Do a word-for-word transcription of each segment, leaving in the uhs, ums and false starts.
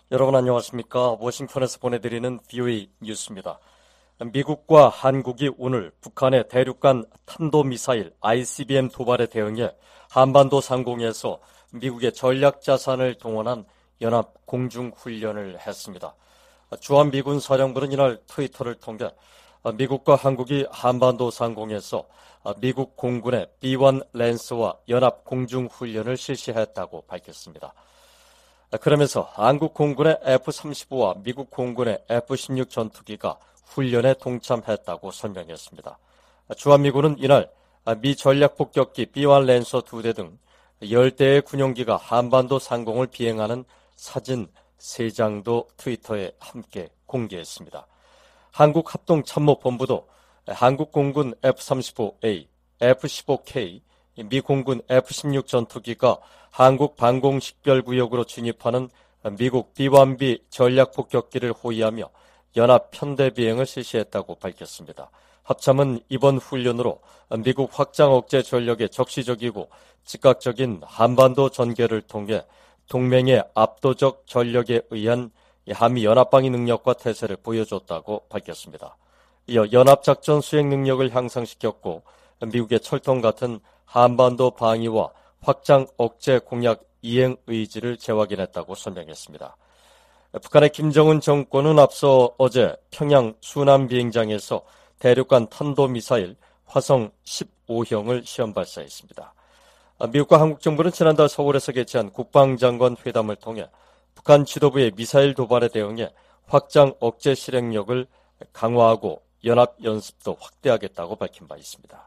여러분 안녕하십니까? 워싱턴에서 보내드리는 브이오에이 뉴스입니다. 미국과 한국이 오늘 북한의 대륙간 탄도미사일 아이씨비엠 도발에 대응해 한반도 상공에서 미국의 전략자산을 동원한 연합 공중훈련을 했습니다. 주한미군 사령부는 이날 트위터를 통해 미국과 한국이 한반도 상공에서 미국 공군의 비 원 랜스와 연합 공중훈련을 실시했다고 밝혔습니다. 그러면서 한국 공군의 에프 삼십오와 미국 공군의 에프 십육 전투기가 훈련에 동참했다고 설명했습니다. 주한미군은 이날 미 전략폭격기 비 원 랜서 두 대 등 열 대의 군용기가 한반도 상공을 비행하는 사진 세 장도 트위터에 함께 공개했습니다. 한국합동참모본부도 한국 공군 에프 삼십오 에이, 에프 십오 케이, 미 공군 에프 십육 전투기가 한국 방공식별구역으로 진입하는 미국 비 원 비 전략폭격기를 호위하며 연합 편대 비행을 실시했다고 밝혔습니다. 합참은 이번 훈련으로 미국 확장 억제 전력에 적시적이고 즉각적인 한반도 전개를 통해 동맹의 압도적 전력에 의한 한미 연합방위 능력과 태세를 보여줬다고 밝혔습니다. 이어 연합작전 수행 능력을 향상시켰고 미국의 철통 같은 한반도 방위와 확장 억제 공약 이행 의지를 재확인했다고 설명했습니다. 북한의 김정은 정권은 앞서 어제 평양 순안 비행장에서 대륙간 탄도미사일 화성 십오형을 시험 발사했습니다. 미국과 한국 정부는 지난달 서울에서 개최한 국방장관 회담을 통해 북한 지도부의 미사일 도발에 대응해 확장 억제 실행력을 강화하고 연합 연습도 확대하겠다고 밝힌 바 있습니다.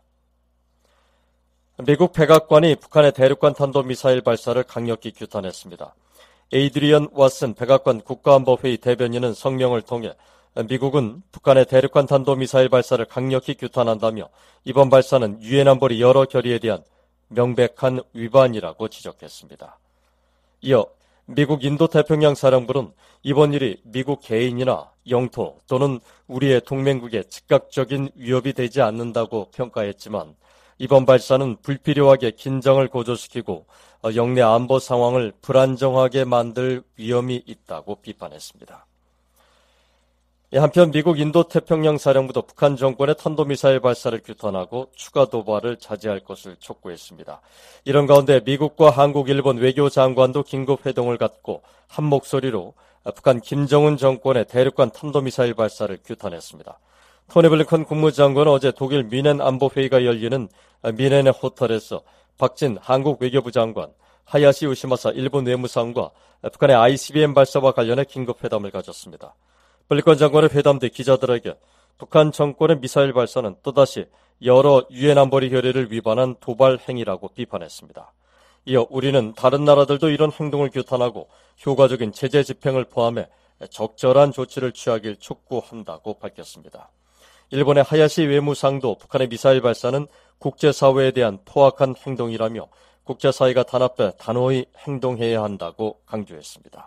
미국 백악관이 북한의 대륙간 탄도미사일 발사를 강력히 규탄했습니다. 에이드리언 왓슨 백악관 국가안보회의 대변인은 성명을 통해 미국은 북한의 대륙간 탄도미사일 발사를 강력히 규탄한다며 이번 발사는 유엔 안보리 여러 결의에 대한 명백한 위반이라고 지적했습니다. 이어 미국 인도태평양 사령부는 이번 일이 미국 개인이나 영토 또는 우리의 동맹국에 즉각적인 위협이 되지 않는다고 평가했지만 이번 발사는 불필요하게 긴장을 고조시키고 영내 안보 상황을 불안정하게 만들 위험이 있다고 비판했습니다. 한편 미국 인도태평양 사령부도 북한 정권의 탄도미사일 발사를 규탄하고 추가 도발을 자제할 것을 촉구했습니다. 이런 가운데 미국과 한국, 일본 외교장관도 긴급 회동을 갖고 한 목소리로 북한 김정은 정권의 대륙간 탄도미사일 발사를 규탄했습니다. 토니 블링컨 국무장관은 어제 독일 뮌헨 안보회의가 열리는 뮌헨의 호텔에서 박진 한국 외교부 장관, 하야시 요시마사 일본 외무상과 북한의 아이씨비엠 발사와 관련해 긴급 회담을 가졌습니다. 블링컨 장관의 회담 뒤 기자들에게 북한 정권의 미사일 발사는 또다시 여러 유엔 안보리 결의를 위반한 도발 행위라고 비판했습니다. 이어 우리는 다른 나라들도 이런 행동을 규탄하고 효과적인 제재 집행을 포함해 적절한 조치를 취하길 촉구한다고 밝혔습니다. 일본의 하야시 외무상도 북한의 미사일 발사는 국제사회에 대한 포악한 행동이라며 국제사회가 단합해 단호히 행동해야 한다고 강조했습니다.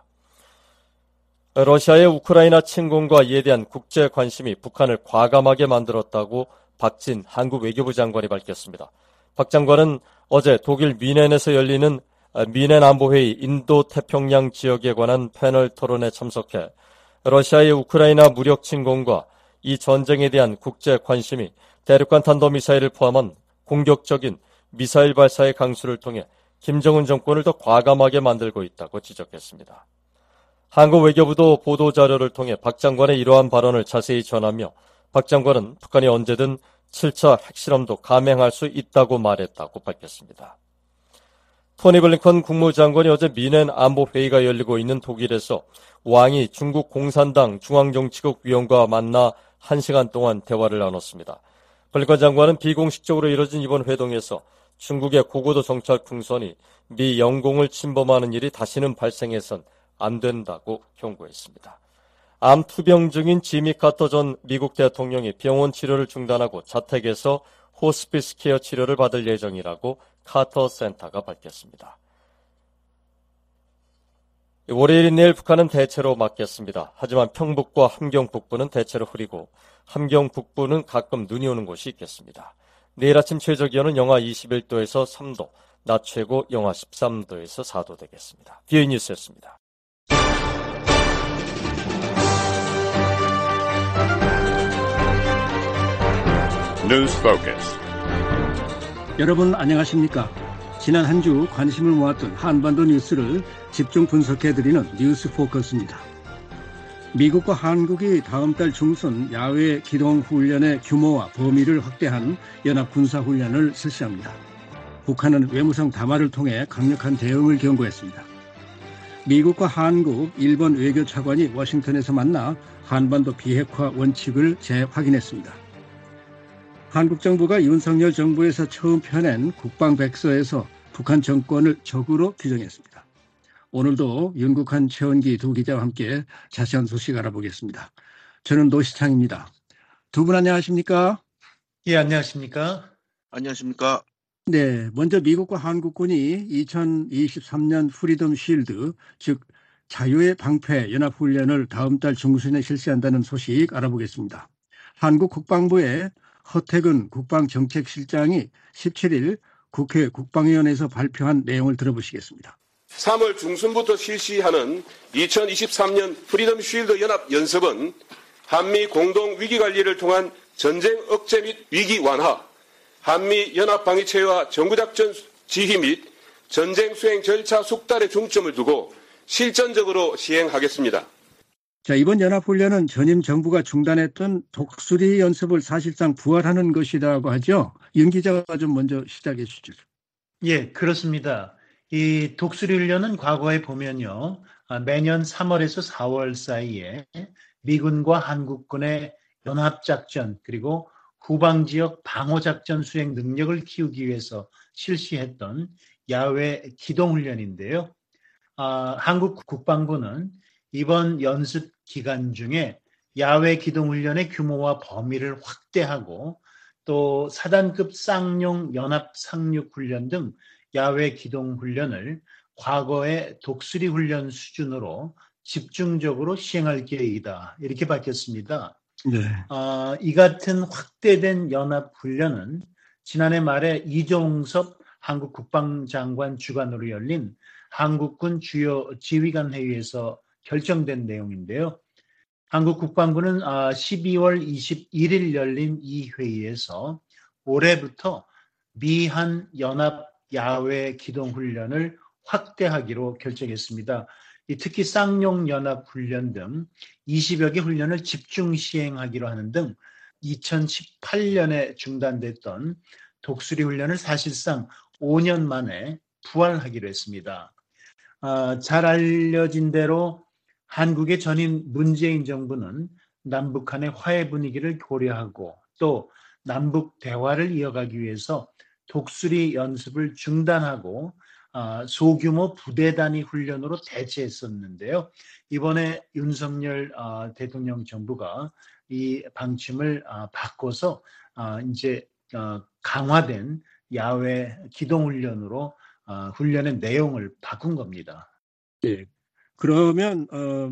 러시아의 우크라이나 침공과 이에 대한 국제 관심이 북한을 과감하게 만들었다고 박진 한국 외교부 장관이 밝혔습니다. 박 장관은 어제 독일 뮌헨에서 열리는 뮌헨 안보회의 인도태평양 지역에 관한 패널 토론에 참석해 러시아의 우크라이나 무력 침공과 이 전쟁에 대한 국제 관심이 대륙간 탄도미사일을 포함한 공격적인 미사일 발사의 강수를 통해 김정은 정권을 더 과감하게 만들고 있다고 지적했습니다. 한국 외교부도 보도자료를 통해 박 장관의 이러한 발언을 자세히 전하며 박 장관은 북한이 언제든 칠 차 핵실험도 감행할 수 있다고 말했다고 밝혔습니다. 토니 블링컨 국무장관이 어제 뮌헨 안보회의가 열리고 있는 독일에서 왕이 중국 공산당 중앙정치국 위원과 만나 한 시간 동안 대화를 나눴습니다. 블링컨 장관은 비공식적으로 이뤄진 이번 회동에서 중국의 고고도 정찰 풍선이 미 영공을 침범하는 일이 다시는 발생해선 안 된다고 경고했습니다. 암 투병 중인 지미 카터 전 미국 대통령이 병원 치료를 중단하고 자택에서 호스피스 케어 치료를 받을 예정이라고 카터 센터가 밝혔습니다. 월요일인 내일 북한은 대체로 맑겠습니다. 하지만 평북과 함경 북부는 대체로 흐리고 함경 북부는 가끔 눈이 오는 곳이 있겠습니다. 내일 아침 최저기온은 영하 이십일 도에서 삼 도, 낮 최고 영하 십삼 도에서 사 도 되겠습니다. 브이오에이 뉴스였습니다. News Focus. 여러분 안녕하십니까? 지난 한 주 관심을 모았던 한반도 뉴스를 집중 분석해드리는 뉴스 포커스입니다. 미국과 한국이 다음 달 중순 야외 기동 훈련의 규모와 범위를 확대한 연합 군사 훈련을 실시합니다. 북한은 외무성 담화를 통해 강력한 대응을 경고했습니다. 미국과 한국, 일본 외교차관이 워싱턴에서 만나 한반도 비핵화 원칙을 재확인했습니다. 한국 정부가 윤석열 정부에서 처음 펴낸 국방백서에서 북한 정권을 적으로 규정했습니다. 오늘도 윤국한, 최원기 두 기자와 함께 자세한 소식 알아보겠습니다. 저는 노시창입니다. 두 분 안녕하십니까? 예, 안녕하십니까? 안녕하십니까? 네, 먼저 미국과 한국군이 이천이십삼 년 프리덤 쉴드, 즉 자유의 방패 연합훈련을 다음 달 중순에 실시한다는 소식 알아보겠습니다. 한국 국방부의 허태근 국방정책실장이 십칠 일 국회 국방위원회에서 발표한 내용을 들어보시겠습니다. 삼월 중순부터 실시하는 이천이십삼 년 프리덤 쉴드 연합 연습은 한미 공동 위기관리를 통한 전쟁 억제 및 위기 완화, 한미 연합 방위체와 정구작전 지휘 및 전쟁 수행 절차 숙달에 중점을 두고 실전적으로 시행하겠습니다. 자, 이번 연합훈련은 전임 정부가 중단했던 독수리 연습을 사실상 부활하는 것이라고 하죠. 윤 기자가 좀 먼저 시작해 주시죠. 예, 그렇습니다. 이 독수리 훈련은 과거에 보면요, 매년 삼월에서 사월 사이에 미군과 한국군의 연합작전 그리고 후방지역 방어작전 수행 능력을 키우기 위해서 실시했던 야외 기동훈련인데요. 아, 한국 국방부는 이번 연습 기간 중에 야외 기동훈련의 규모와 범위를 확대하고 또 사단급 쌍용 연합 상륙훈련 등 야외 기동훈련을 과거의 독수리 훈련 수준으로 집중적으로 시행할 계획이다. 이렇게 밝혔습니다. 네. 어, 이 같은 확대된 연합훈련은 지난해 말에 이종섭 한국 국방장관 주관으로 열린 한국군 주요 지휘관 회의에서 결정된 내용인데요. 한국 국방부는 십이월 이십일일 열린 이 회의에서 올해부터 미한 연합 야외 기동훈련을 확대하기로 결정했습니다. 특히 쌍용 연합훈련 등 이십여 개 훈련을 집중 시행하기로 하는 등 이천십팔 년에 중단됐던 독수리 훈련을 사실상 오 년 만에 부활하기로 했습니다. 아, 잘 알려진 대로 한국의 전임 문재인 정부는 남북한의 화해 분위기를 고려하고 또 남북 대화를 이어가기 위해서 독수리 연습을 중단하고 아, 소규모 부대 단위 훈련으로 대체했었는데요. 이번에 윤석열 아, 대통령 정부가 이 방침을 아, 바꿔서 아, 이제 아, 강화된 야외 기동훈련으로 아, 훈련의 내용을 바꾼 겁니다. 네. 그러면 어,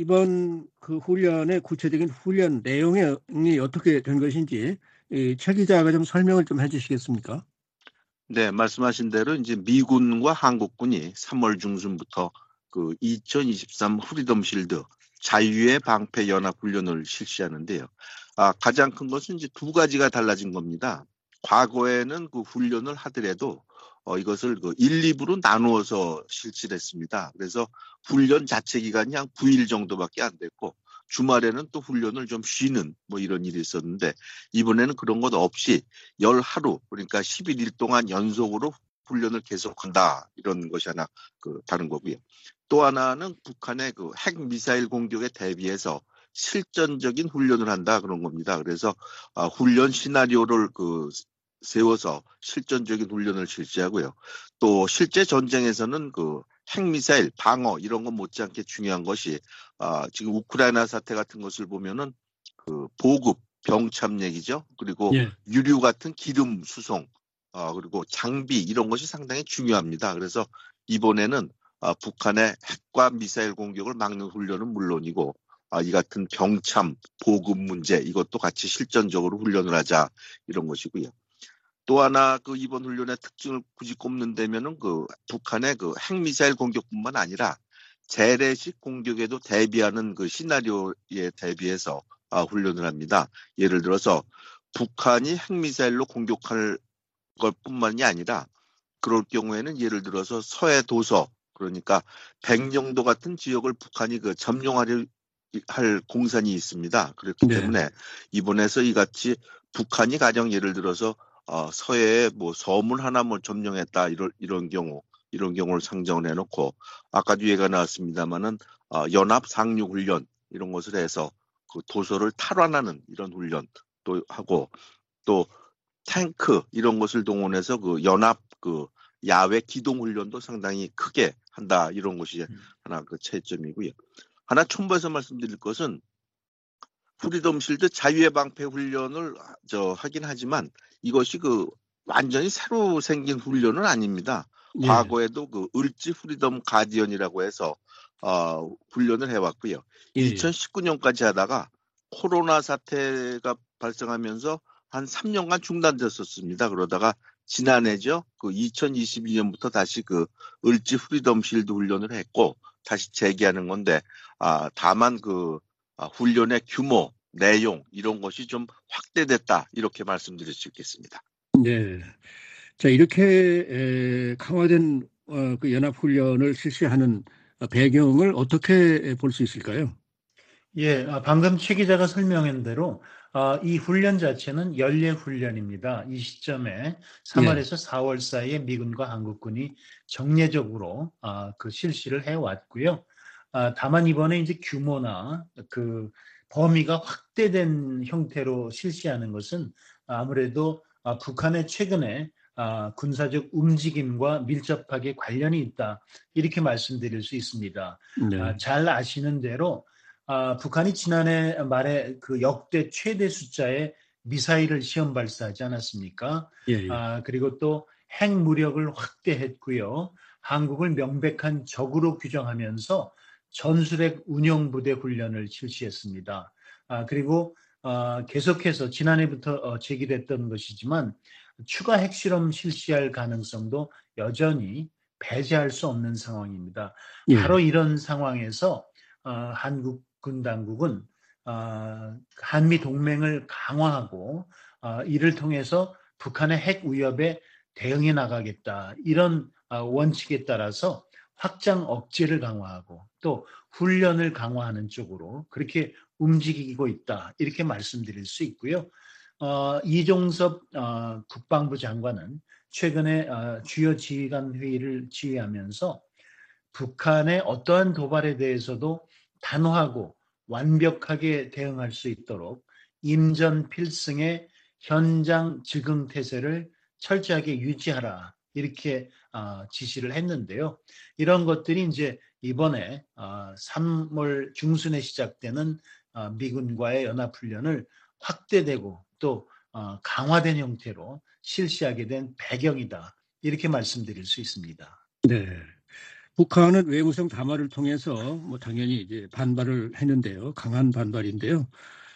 이번 그 훈련의 구체적인 훈련 내용이 어떻게 된 것인지 최 기자가 좀 설명을 좀 해주시겠습니까? 네, 말씀하신 대로 이제 미군과 한국군이 삼월 중순부터 그 이천이십삼 프리덤 쉴드 자유의 방패 연합 훈련을 실시하는데요. 아, 가장 큰 것은 이제 두 가지가 달라진 겁니다. 과거에는 그 훈련을 하더라도 어, 이것을 그 일, 이 부로 나누어서 실시를 했습니다. 그래서 훈련 자체 기간이 한 구 일 정도밖에 안 됐고 주말에는 또 훈련을 좀 쉬는 뭐 이런 일이 있었는데 이번에는 그런 것 없이 열 하루 그러니까 십일 일 동안 연속으로 훈련을 계속한다 이런 것이 하나 그 다른 거고요. 또 하나는 북한의 그 핵 미사일 공격에 대비해서 실전적인 훈련을 한다 그런 겁니다. 그래서 아, 훈련 시나리오를 그 세워서 실전적인 훈련을 실시하고요. 또 실제 전쟁에서는 그 핵미사일 방어 이런 것 못지않게 중요한 것이 아, 지금 우크라이나 사태 같은 것을 보면은 그 보급 병참 얘기죠. 그리고 예. 유류 같은 기름 수송 아, 그리고 장비 이런 것이 상당히 중요합니다. 그래서 이번에는 아, 북한의 핵과 미사일 공격을 막는 훈련은 물론이고 아, 이 같은 병참 보급 문제 이것도 같이 실전적으로 훈련을 하자 이런 것이고요. 또 하나 그 이번 훈련의 특징을 굳이 꼽는다면은 그 북한의 그 핵미사일 공격뿐만 아니라 재래식 공격에도 대비하는 그 시나리오에 대비해서 아, 훈련을 합니다. 예를 들어서 북한이 핵미사일로 공격할 것뿐만이 아니라 그럴 경우에는 예를 들어서 서해 도서 그러니까 백령도 같은 지역을 북한이 그 점령하려 할 공산이 있습니다. 그렇기 네. 때문에 이번에서 이같이 북한이 가령 예를 들어서 어, 서해에 뭐 서문 하나 뭐 점령했다 이런 이런 경우 이런 경우를 상정을 해놓고 아까도 얘기가 나왔습니다만은 어, 연합 상륙 훈련 이런 것을 해서 그 도서를 탈환하는 이런 훈련도 하고 또 탱크 이런 것을 동원해서 그 연합 그 야외 기동 훈련도 상당히 크게 한다 이런 것이 하나 그 차이점이고요. 하나 첨부해서 말씀드릴 것은 프리덤 실드 자유의 방패 훈련을 저 하긴 하지만 이것이 그 완전히 새로 생긴 훈련은 아닙니다. 예. 과거에도 그 을지 프리덤 가디언이라고 해서 어, 훈련을 해왔고요. 예. 이천십구 년까지 하다가 코로나 사태가 발생하면서 한 삼 년간 중단됐었습니다. 그러다가 지난해죠. 그 이천이십이 년부터 다시 그 을지 프리덤 실드 훈련을 했고 다시 재개하는 건데 아, 다만 그 아, 훈련의 규모, 내용 이런 것이 좀 확대됐다 이렇게 말씀드릴 수 있겠습니다. 네. 자, 이렇게 에, 강화된 어, 그 연합훈련을 실시하는 배경을 어떻게 볼 수 있을까요? 예, 아, 방금 최 기자가 설명한 대로 아, 이 훈련 자체는 연례 훈련입니다. 이 시점에 삼월에서 사월 사이에 미군과 한국군이 정례적으로 아, 그 실시를 해왔고요. 아, 다만 이번에 이제 규모나 그 범위가 확대된 형태로 실시하는 것은 아무래도 아, 북한의 최근에 아, 군사적 움직임과 밀접하게 관련이 있다. 이렇게 말씀드릴 수 있습니다. 네. 아, 잘 아시는 대로 아, 북한이 지난해 말에 그 역대 최대 숫자의 미사일을 시험 발사하지 않았습니까? 예, 예. 아, 그리고 또 핵무력을 확대했고요. 한국을 명백한 적으로 규정하면서 전술핵 운용부대 훈련을 실시했습니다. 아, 그리고 어, 계속해서 지난해부터 어, 제기됐던 것이지만 추가 핵실험 실시할 가능성도 여전히 배제할 수 없는 상황입니다. 예. 바로 이런 상황에서 어, 한국군 당국은 어, 한미 동맹을 강화하고 어, 이를 통해서 북한의 핵 위협에 대응해 나가겠다. 이런 어, 원칙에 따라서 확장 억제를 강화하고 또 훈련을 강화하는 쪽으로 그렇게 움직이고 있다. 이렇게 말씀드릴 수 있고요. 어, 이종섭 어, 국방부 장관은 최근에 어, 주요 지휘관 회의를 지휘하면서 북한의 어떠한 도발에 대해서도 단호하고 완벽하게 대응할 수 있도록 임전 필승의 현장 즉응 태세를 철저하게 유지하라 이렇게 어, 지시를 했는데요. 이런 것들이 이제 이번에 어, 삼월 중순에 시작되는 어, 미군과의 연합훈련을 확대되고 또 어, 강화된 형태로 실시하게 된 배경이다 이렇게 말씀드릴 수 있습니다. 네. 북한은 외무성 담화를 통해서 뭐 당연히 이제 반발을 했는데요. 강한 반발인데요.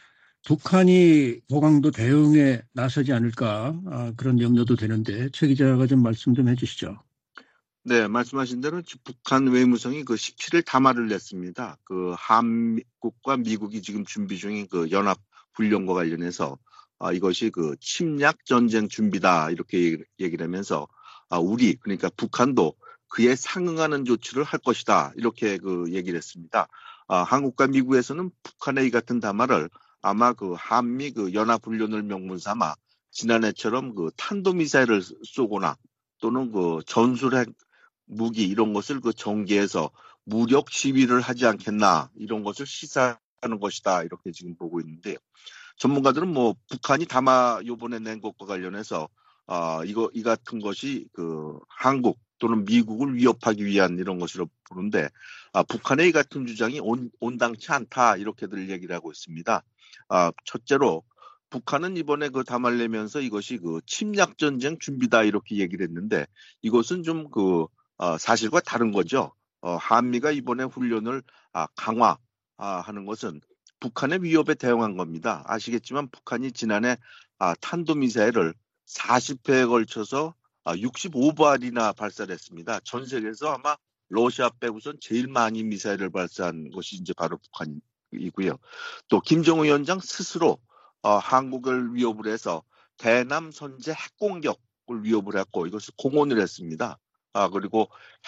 북한이 고강도 대응에 나서지 않을까 아, 그런 염려도 되는데 최 기자가 좀 말씀 좀 해주시죠. 네, 말씀하신 대로 북한 외무성이 그 십칠 일 담화를 냈습니다. 그 한국과 미국이 지금 준비 중인 그 연합 훈련과 관련해서 아, 이것이 그 침략 전쟁 준비다 이렇게 얘기를 하면서 아, 우리 그러니까 북한도 그에 상응하는 조치를 할 것이다 이렇게 그 얘기를 했습니다. 아, 한국과 미국에서는 북한의 이 같은 담화를 아마 그 한미 그 연합 훈련을 명분 삼아 지난해처럼 그 탄도미사일을 쏘거나 또는 그 전술핵 무기 이런 것을 그 전개해서 무력 시위를 하지 않겠나 이런 것을 시사하는 것이다 이렇게 지금 보고 있는데요. 전문가들은 뭐 북한이 담화 요번에 낸 것과 관련해서 아 이거 이 같은 것이 그 한국 또는 미국을 위협하기 위한 이런 것으로 보는데 아, 북한의 이 같은 주장이 온, 온당치 않다 이렇게들 얘기를 하고 있습니다. 아, 첫째로 북한은 이번에 그 담화를 내면서 이것이 그 침략 전쟁 준비다 이렇게 얘기를 했는데 이것은 좀 그 어, 사실과 다른 거죠. 어, 한미가 이번에 훈련을 아, 강화하는 것은 북한의 위협에 대응한 겁니다. 아시겠지만 북한이 지난해 아, 탄도미사일을 사십 회에 걸쳐서 아, 육십오 발이나 발사를 했습니다. 전 세계에서 아마 러시아 빼고선 제일 많이 미사일을 발사한 것이 이제 바로 북한이고요. 또 김정은 위원장 스스로 어, 한국을 위협을 해서 대남 선제 핵공격을 위협을 했고 이것을 공언을 했습니다. 아, 그리고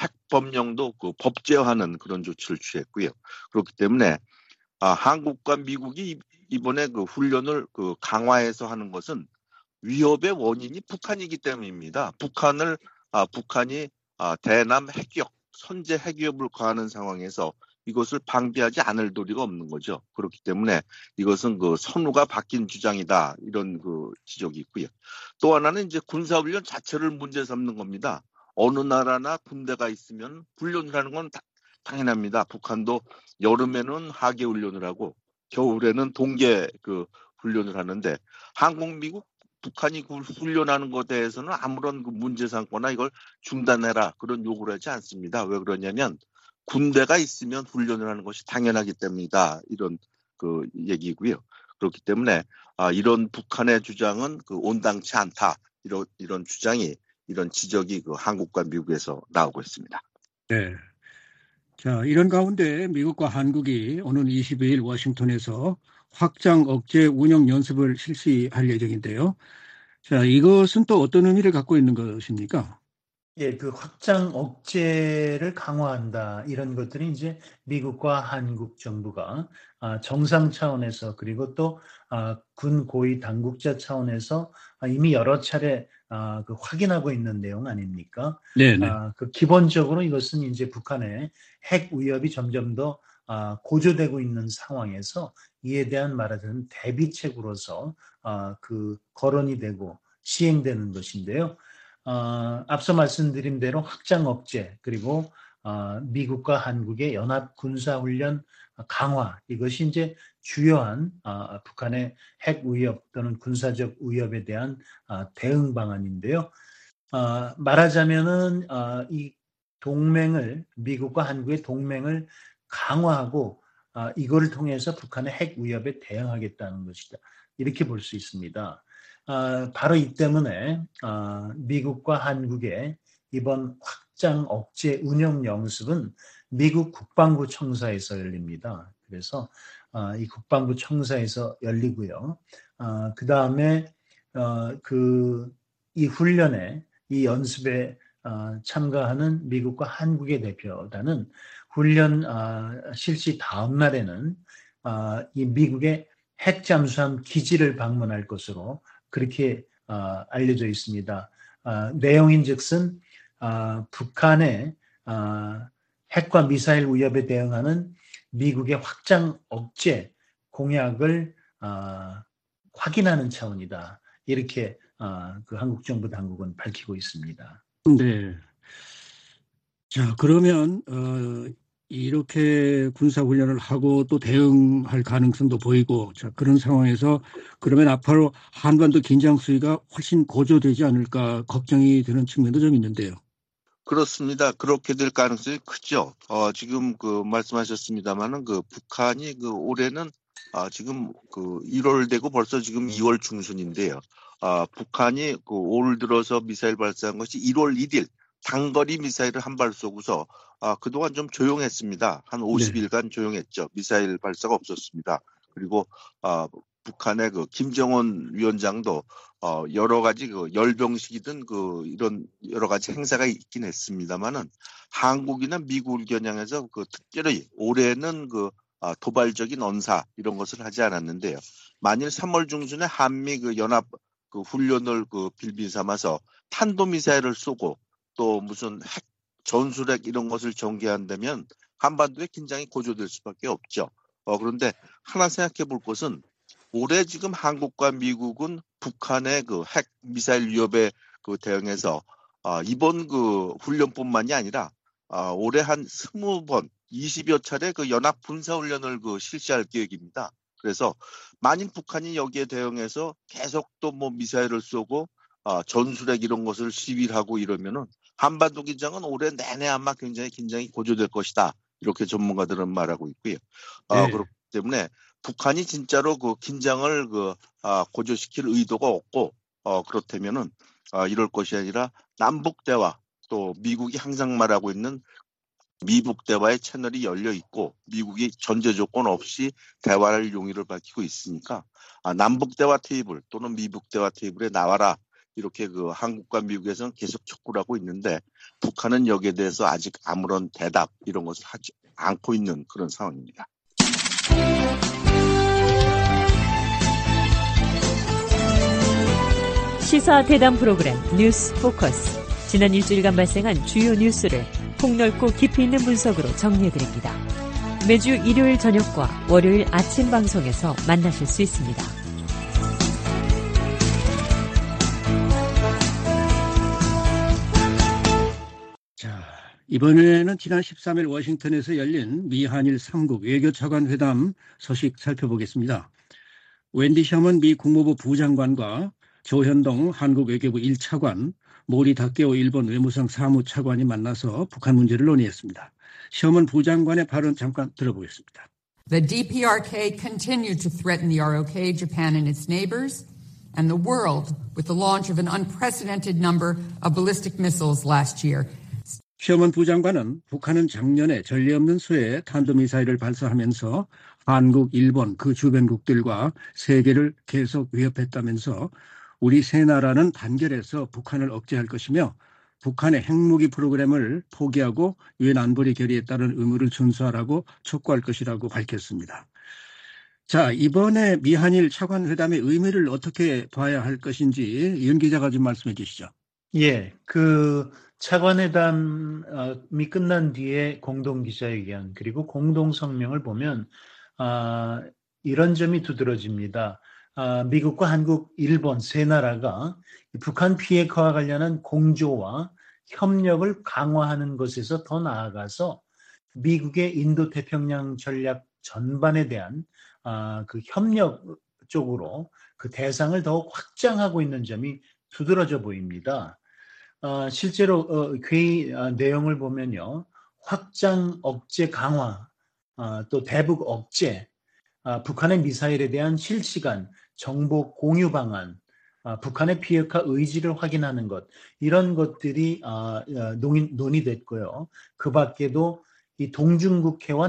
핵법령도 그 법제화하는 그런 조치를 취했고요. 그렇기 때문에 아, 한국과 미국이 이번에 그 훈련을 그 강화해서 하는 것은 위협의 원인이 북한이기 때문입니다. 북한을 아, 북한이 아, 대남 핵위협, 선제 핵위협을 가하는 상황에서 이것을 방비하지 않을 도리가 없는 거죠. 그렇기 때문에 이것은 그 선우가 바뀐 주장이다 이런 그 지적이 있고요. 또 하나는 이제 군사훈련 자체를 문제 삼는 겁니다. 어느 나라나 군대가 있으면 훈련을 하는 건 다, 당연합니다. 북한도 여름에는 하계 훈련을 하고 겨울에는 동계 그 훈련을 하는데 한국, 미국, 북한이 그 훈련하는 것에 대해서는 아무런 그 문제 삼거나 이걸 중단해라 그런 요구를 하지 않습니다. 왜 그러냐면 군대가 있으면 훈련을 하는 것이 당연하기 때문이다. 이런 그 얘기고요. 그렇기 때문에 아, 이런 북한의 주장은 그 온당치 않다. 이런 이런 주장이 이런 지적이 그 한국과 미국에서 나오고 있습니다. 네. 자, 이런 가운데 미국과 한국이 오는 이십이 일 워싱턴에서 확장 억제 운영 연습을 실시할 예정인데요. 자, 이것은 또 어떤 의미를 갖고 있는 것입니까? 예, 그 확장 억제를 강화한다. 이런 것들이 이제 미국과 한국 정부가 아, 정상 차원에서 그리고 또 아, 군 고위 당국자 차원에서 아, 이미 여러 차례 아, 그 확인하고 있는 내용 아닙니까? 네네. 아, 그 기본적으로 이것은 이제 북한의 핵 위협이 점점 더 아, 고조되고 있는 상황에서 이에 대한 말하자면 대비책으로서 아, 그 거론이 되고 시행되는 것인데요. 어, 앞서 말씀드린 대로 확장 억제 그리고 어, 미국과 한국의 연합 군사훈련 강화 이것이 이제 주요한 어, 북한의 핵 위협 또는 군사적 위협에 대한 어, 대응 방안인데요. 어, 말하자면은 어, 이 동맹을 미국과 한국의 동맹을 강화하고 어, 이거를 통해서 북한의 핵 위협에 대응하겠다는 것이다. 이렇게 볼 수 있습니다. 어, 바로 이 때문에 어, 미국과 한국의 이번 확장 억제 운영 연습은 미국 국방부 청사에서 열립니다. 그래서 어, 이 국방부 청사에서 열리고요. 어, 그 다음에 어, 그 이 훈련에 이 연습에 어, 참가하는 미국과 한국의 대표단은 훈련 어, 실시 다음 날에는 어, 이 미국의 핵 잠수함 기지를 방문할 것으로 그렇게 어, 알려져 있습니다. 어, 내용인즉슨 어, 북한의 어, 핵과 미사일 위협에 대응하는 미국의 확장 억제 공약을 어, 확인하는 차원이다. 이렇게 어, 그 한국 정부 당국은 밝히고 있습니다. 네. 자, 그러면 어, 이렇게 군사훈련을 하고 또 대응할 가능성도 보이고, 자, 그런 상황에서 그러면 앞으로 한반도 긴장 수위가 훨씬 고조되지 않을까 걱정이 되는 측면도 좀 있는데요. 그렇습니다. 그렇게 될 가능성이 크죠. 어, 지금 그 말씀하셨습니다만은 그 북한이 그 올해는 아, 지금 그 일월 되고 벌써 지금 이월 중순인데요. 아, 북한이 그 올 들어서 미사일 발사한 것이 일월 일일 단거리 미사일을 한 발 쏘고서 아, 그동안 좀 조용했습니다. 한 오십 일간 조용했죠. 미사일 발사가 없었습니다. 그리고 아, 북한의 그 김정은 위원장도 어, 여러 가지 그 열병식이든 그 이런 여러 가지 행사가 있긴 했습니다만은 한국이나 미국을 겨냥해서 그 특별히 올해는 그 아, 도발적인 언사 이런 것을 하지 않았는데요. 만일 삼월 중순에 한미 그 연합 그 훈련을 그 빌비 삼아서 탄도미사일을 쏘고 또 무슨 핵 전술핵 이런 것을 전개한다면 한반도의 긴장이 고조될 수밖에 없죠. 어, 그런데 하나 생각해 볼 것은 올해 지금 한국과 미국은 북한의 그 핵 미사일 위협에 그 대응해서 아, 이번 그 훈련뿐만이 아니라 아, 올해 한 스무 번, 이십여 차례 그 연합 군사 훈련을 그 실시할 계획입니다. 그래서 만일 북한이 여기에 대응해서 계속 또 뭐 미사일을 쏘고 아, 전술핵 이런 것을 시위를 하고 이러면은 한반도 긴장은 올해 내내 아마 굉장히 긴장이 고조될 것이다. 이렇게 전문가들은 말하고 있고요. 아, 네. 그렇기 때문에 북한이 진짜로 그 긴장을 그 아, 고조시킬 의도가 없고 어, 그렇다면은 아, 이럴 것이 아니라 남북 대화 또 미국이 항상 말하고 있는 미국 대화의 채널이 열려 있고 미국이 전제 조건 없이 대화할 용의를 밝히고 있으니까 아, 남북 대화 테이블 또는 미국 대화 테이블에 나와라 이렇게 그 한국과 미국에서는 계속 촉구를 하고 있는데 북한은 여기에 대해서 아직 아무런 대답 이런 것을 하지 않고 있는 그런 상황입니다. 시사 대담 프로그램 뉴스 포커스. 지난 일주일간 발생한 주요 뉴스를 폭넓고 깊이 있는 분석으로 정리해드립니다. 매주 일요일 저녁과 월요일 아침 방송에서 만나실 수 있습니다. 자, 이번에는 지난 십삼 일 워싱턴에서 열린 미한일 삼 국 외교차관 회담 소식 살펴보겠습니다. 웬디 셔먼 미 국무부 부장관과 조현동 한국 외교부 일 차관, 모리 다케오 일본 외무성 사무차관이 만나서 북한 문제를 논의했습니다. 셔먼 부장관의 발언 잠깐 들어보겠습니다. The D P R K continued to threaten the R O K, Japan and its neighbors, and the world with the launch of an unprecedented number of ballistic missiles last year. 셔먼 부장관은 북한은 작년에 전례 없는 수의 탄도미사일을 발사하면서 한국, 일본, 그 주변국들과 세계를 계속 위협했다면서 우리 세 나라는 단결해서 북한을 억제할 것이며 북한의 핵무기 프로그램을 포기하고 유엔 안보리 결의에 따른 의무를 준수하라고 촉구할 것이라고 밝혔습니다. 자, 이번에 미한일 차관 회담의 의미를 어떻게 봐야 할 것인지 윤 기자가 좀 말씀해 주시죠. 예, 그 차관회담이 끝난 뒤에 공동기자회견 그리고 공동성명을 보면 아, 이런 점이 두드러집니다. 아, 미국과 한국, 일본 세 나라가 북한 비핵화와 관련한 공조와 협력을 강화하는 것에서 더 나아가서 미국의 인도태평양 전략 전반에 대한 아, 그 협력 쪽으로 그 대상을 더욱 확장하고 있는 점이 두드러져 보입니다. 아, 실제로 어, 회의 아, 내용을 보면요, 확장 억제 강화, 아, 또 대북 억제, 아, 북한의 미사일에 대한 실시간 정보 공유 방안, 아, 북한의 비핵화 의지를 확인하는 것, 이런 것들이 아, 논의, 논의됐고요. 그 밖에도 이 동중국해와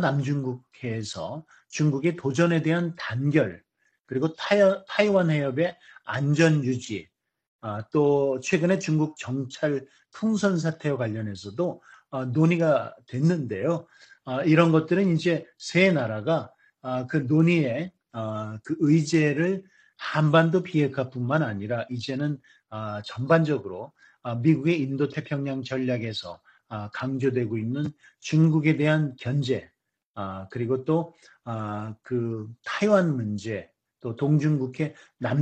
남중국해에서 중국의 도전에 대한 단결, 그리고 타이, 타이완 해협의 안전 유지, 아, 또 최근에 중국 정찰 풍선 사태와 관련해서도 아, 논의가 됐는데요. 아, 이런 것들은 이제 세 나라가 아, 그 논의의 아, 그 의제를 한반도 비핵화뿐만 아니라 이제는 아, 전반적으로 아, 미국의 인도태평양 전략에서 아, 강조되고 있는 중국에 대한 견제, 아, 그리고 또 아, 그 타이완 문제, 또 동중국해,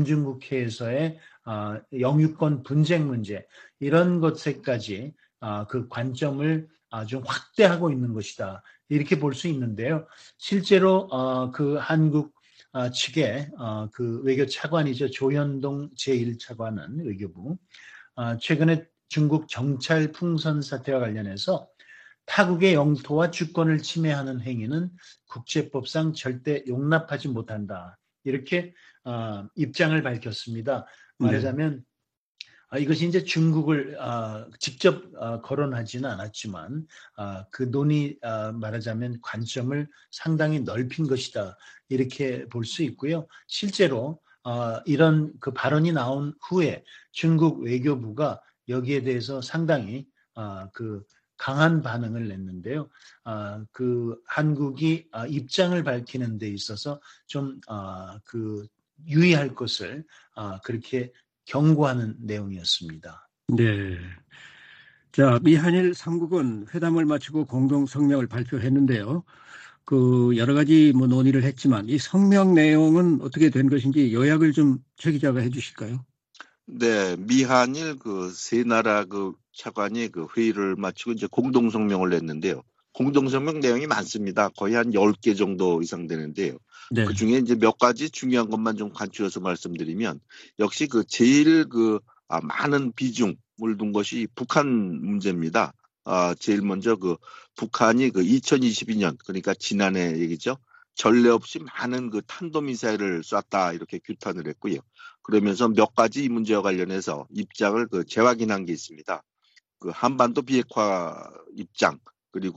남중국해에서의 아, 영유권 분쟁 문제, 이런 것에까지 아, 그 관점을 아주 확대하고 있는 것이다, 이렇게 볼 수 있는데요. 실제로 어, 그 한국 어, 측의 어, 그 외교 차관이죠. 조현동 제일 차관은 외교부 어, 최근에 중국 정찰 풍선 사태와 관련해서 타국의 영토와 주권을 침해하는 행위는 국제법상 절대 용납하지 못한다, 이렇게 어, 입장을 밝혔습니다. 말하자면 아, 이것이 이제 중국을 아, 직접 아, 거론하지는 않았지만 아, 그 논의 아, 말하자면 관점을 상당히 넓힌 것이다, 이렇게 볼 수 있고요. 실제로 아, 이런 그 발언이 나온 후에 중국 외교부가 여기에 대해서 상당히 아, 그 강한 반응을 냈는데요. 아, 그 한국이 아, 입장을 밝히는 데 있어서 좀 아, 그 유의할 것을 아, 그렇게 경고하는 내용이었습니다. 네. 자, 미한일 삼 국은 회담을 마치고 공동 성명을 발표했는데요. 그 여러 가지 뭐 논의를 했지만 이 성명 내용은 어떻게 된 것인지 요약을 좀 최 기자가 해주실까요? 네, 미한일 그 세 나라 그 차관이 그 회의를 마치고 이제 공동 성명을 냈는데요. 공동 성명 내용이 많습니다. 거의 한 열 개 정도 이상 되는데요. 네. 그 중에 이제 몇 가지 중요한 것만 좀 간추려서 말씀드리면, 역시 그 제일 그 아, 많은 비중을 둔 것이 북한 문제입니다. 아, 제일 먼저 그 북한이 그 이천이십이 년, 그러니까 지난해 얘기죠. 전례 없이 많은 그 탄도미사일을 쐈다, 이렇게 규탄을 했고요. 그러면서 몇 가지 이 문제와 관련해서 입장을 그 재확인한 게 있습니다. 그 한반도 비핵화 입장, 그리고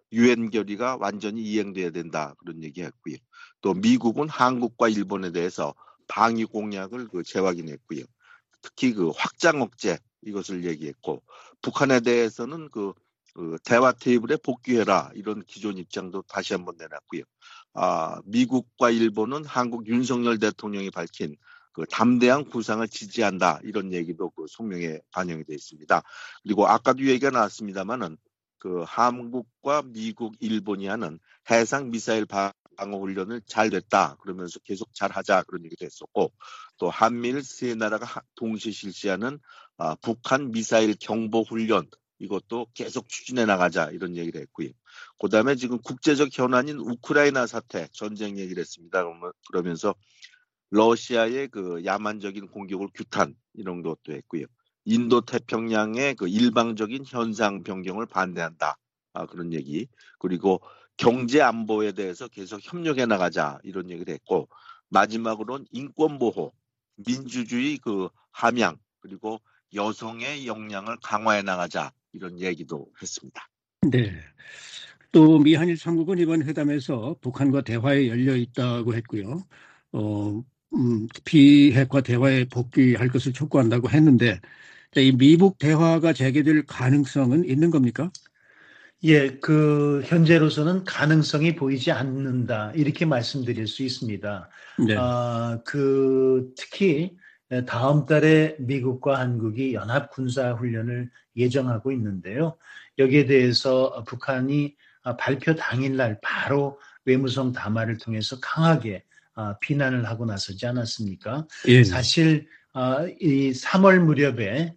유엔 결의가 완전히 이행돼야 된다 그런 얘기했고요. 또 미국은 한국과 일본에 대해서 방위 공약을 그 재확인했고요. 특히 그 확장 억제 이것을 얘기했고 북한에 대해서는 그, 그 대화 테이블에 복귀해라 이런 기존 입장도 다시 한번 내놨고요. 아, 미국과 일본은 한국 윤석열 대통령이 밝힌 그 담대한 구상을 지지한다 이런 얘기도 그 성명에 반영이 되어 있습니다. 그리고 아까도 얘기가 나왔습니다만은 그 한국과 미국, 일본이 하는 해상 미사일 방어 훈련을 잘 됐다 그러면서 계속 잘하자 그런 얘기도 했었고 또 한미일 세 나라가 동시에 실시하는 아, 북한 미사일 경보 훈련 이것도 계속 추진해 나가자 이런 얘기를 했고요. 그다음에 지금 국제적 현안인 우크라이나 사태 전쟁 얘기를 했습니다. 그러면서 러시아의 그 야만적인 공격을 규탄 이런 것도 했고요. 인도 태평양의 그 일방적인 현상 변경을 반대한다. 아, 그런 얘기. 그리고 경제 안보에 대해서 계속 협력해 나가자 이런 얘기를 했고 마지막으로는 인권 보호, 민주주의 그 함양 그리고 여성의 역량을 강화해 나가자 이런 얘기도 했습니다. 네. 또 미한일 삼국은 이번 회담에서 북한과 대화에 열려 있다고 했고요. 어, 음, 비핵화 대화에 복귀할 것을 촉구한다고 했는데 이 미북 대화가 재개될 가능성은 있는 겁니까? 예, 그 현재로서는 가능성이 보이지 않는다 이렇게 말씀드릴 수 있습니다. 네. 아, 그 특히 다음 달에 미국과 한국이 연합 군사 훈련을 예정하고 있는데요. 여기에 대해서 북한이 발표 당일날 바로 외무성 담화를 통해서 강하게 비난을 하고 나서지 않았습니까? 예. 사실 이 삼월 무렵에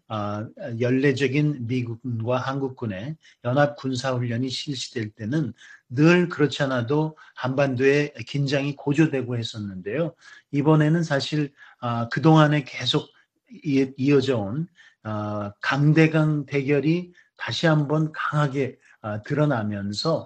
연례적인 미국군과 한국군의 연합 군사훈련이 실시될 때는 늘 그렇지 않아도 한반도에 긴장이 고조되고 했었는데요. 이번에는 사실 그동안에 계속 이어져 온 강대강 대결이 다시 한번 강하게 드러나면서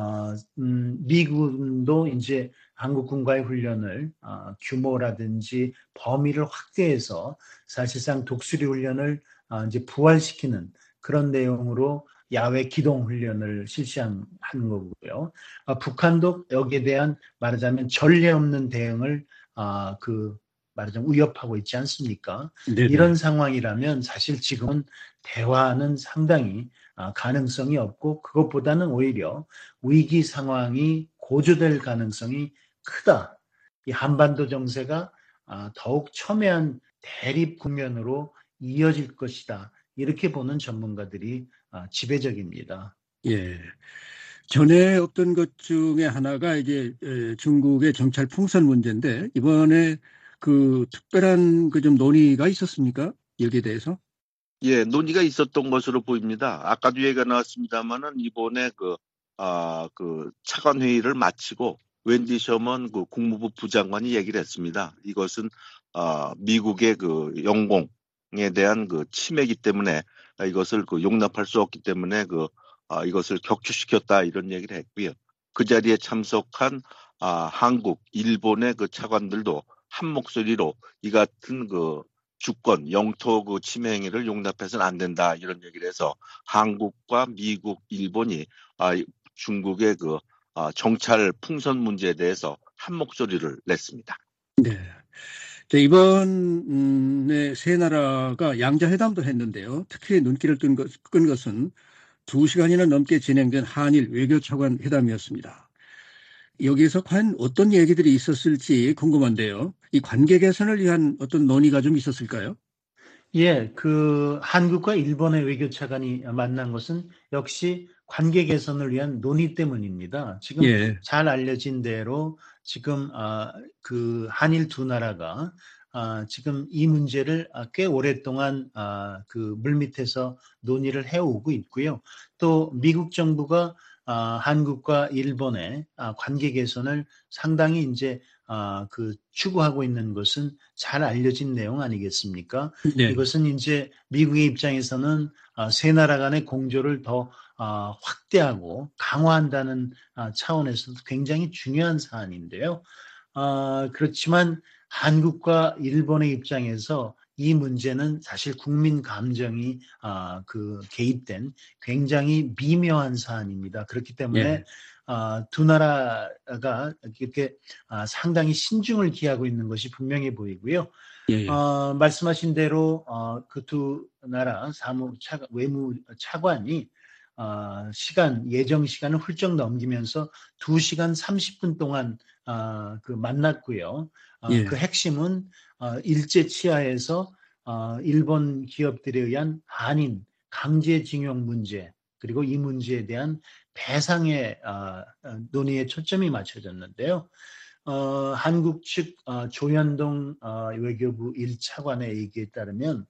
미군도 이제 한국군과의 훈련을 어, 규모라든지 범위를 확대해서 사실상 독수리 훈련을 어, 이제 부활시키는 그런 내용으로 야외 기동 훈련을 실시한 하는 거고요. 어, 북한도 여기에 대한 말하자면 전례 없는 대응을 어, 그 말하자면 위협하고 있지 않습니까? 네네. 이런 상황이라면 사실 지금은 대화는 상당히 어, 가능성이 없고 그것보다는 오히려 위기 상황이 고조될 가능성이 크다. 이 한반도 정세가 더욱 첨예한 대립 국면으로 이어질 것이다. 이렇게 보는 전문가들이 지배적입니다. 예. 전에 어떤 것 중에 하나가 이제 중국의 정찰 풍선 문제인데 이번에 그 특별한 그 좀 논의가 있었습니까? 여기에 대해서? 예, 논의가 있었던 것으로 보입니다. 아까도 얘기가 나왔습니다만은 이번에 그, 아, 그 차관 회의를 마치고 웬디 셔먼 그 국무부 부장관이 얘기를 했습니다. 이것은 아, 미국의 그 영공에 대한 그 침해이기 때문에 이것을 그 용납할 수 없기 때문에 그 아, 이것을 격추시켰다 이런 얘기를 했고요. 그 자리에 참석한 아, 한국, 일본의 그 차관들도 한 목소리로 이 같은 그 주권, 영토 그 침해 행위를 용납해서는 안 된다 이런 얘기를 해서 한국과 미국, 일본이 아, 중국의 그 아, 정찰 풍선 문제에 대해서 한 목소리를 냈습니다. 네. 이번에 세 나라가 양자회담도 했는데요. 특히 눈길을 끈, 것, 끈 것은 두 시간이나 넘게 진행된 한일 외교차관 회담이었습니다. 여기에서 과연 어떤 얘기들이 있었을지 궁금한데요. 이 관계 개선을 위한 어떤 논의가 좀 있었을까요? 예, 그 한국과 일본의 외교차관이 만난 것은 역시 관계 개선을 위한 논의 때문입니다. 지금 예. 잘 알려진 대로 지금 아, 그 한일 두 나라가 아, 지금 이 문제를 꽤 오랫동안 아, 그 물밑에서 논의를 해오고 있고요. 또 미국 정부가 아, 한국과 일본의 아, 관계 개선을 상당히 이제 아, 그 추구하고 있는 것은 잘 알려진 내용 아니겠습니까? 네. 이것은 이제 미국의 입장에서는 아, 세 나라 간의 공조를 더 아, 확대하고 강화한다는 아, 차원에서도 굉장히 중요한 사안인데요. 아, 그렇지만 한국과 일본의 입장에서 이 문제는 사실 국민 감정이 아, 그 개입된 굉장히 미묘한 사안입니다. 그렇기 때문에 예. 아, 두 나라가 이렇게 아, 상당히 신중을 기하고 있는 것이 분명해 보이고요. 예, 예. 어, 말씀하신 대로 어, 그 두 나라 사무 차, 외무 차관이 어, 시간 예정 시간을 훌쩍 넘기면서 두 시간 삼십 분 동안 어, 그 만났고요. 어, 예. 그 핵심은 어, 일제 치하에서 어, 일본 기업들에 의한 한인 강제징용 문제 그리고 이 문제에 대한 배상의 어, 논의에 초점이 맞춰졌는데요. 어, 한국 측 어, 조현동 어, 외교부 일 차관의 얘기에 따르면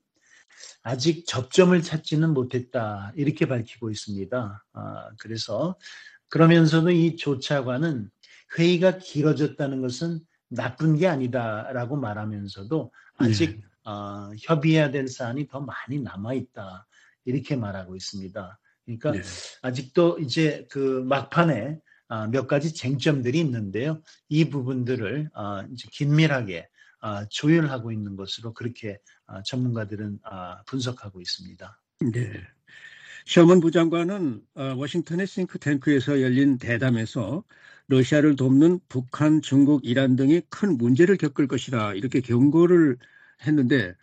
아직 접점을 찾지는 못했다 이렇게 밝히고 있습니다. 아, 그래서 그러면서도 이 조 차관은 회의가 길어졌다는 것은 나쁜 게 아니다라고 말하면서도 아직 예. 어, 협의해야 될 사안이 더 많이 남아 있다 이렇게 말하고 있습니다. 그러니까 네. 아직도 이제 그 막판에 아, 몇 가지 쟁점들이 있는데요. 이 부분들을 아, 이제 긴밀하게 아, 조율하고 있는 것으로 그렇게 아, 전문가들은 아, 분석하고 있습니다. 네. 셔먼 부장관은 어, 워싱턴의 싱크탱크에서 열린 대담에서 러시아를 돕는 북한, 중국, 이란 등이 큰 문제를 겪을 것이다 이렇게 경고를 했는데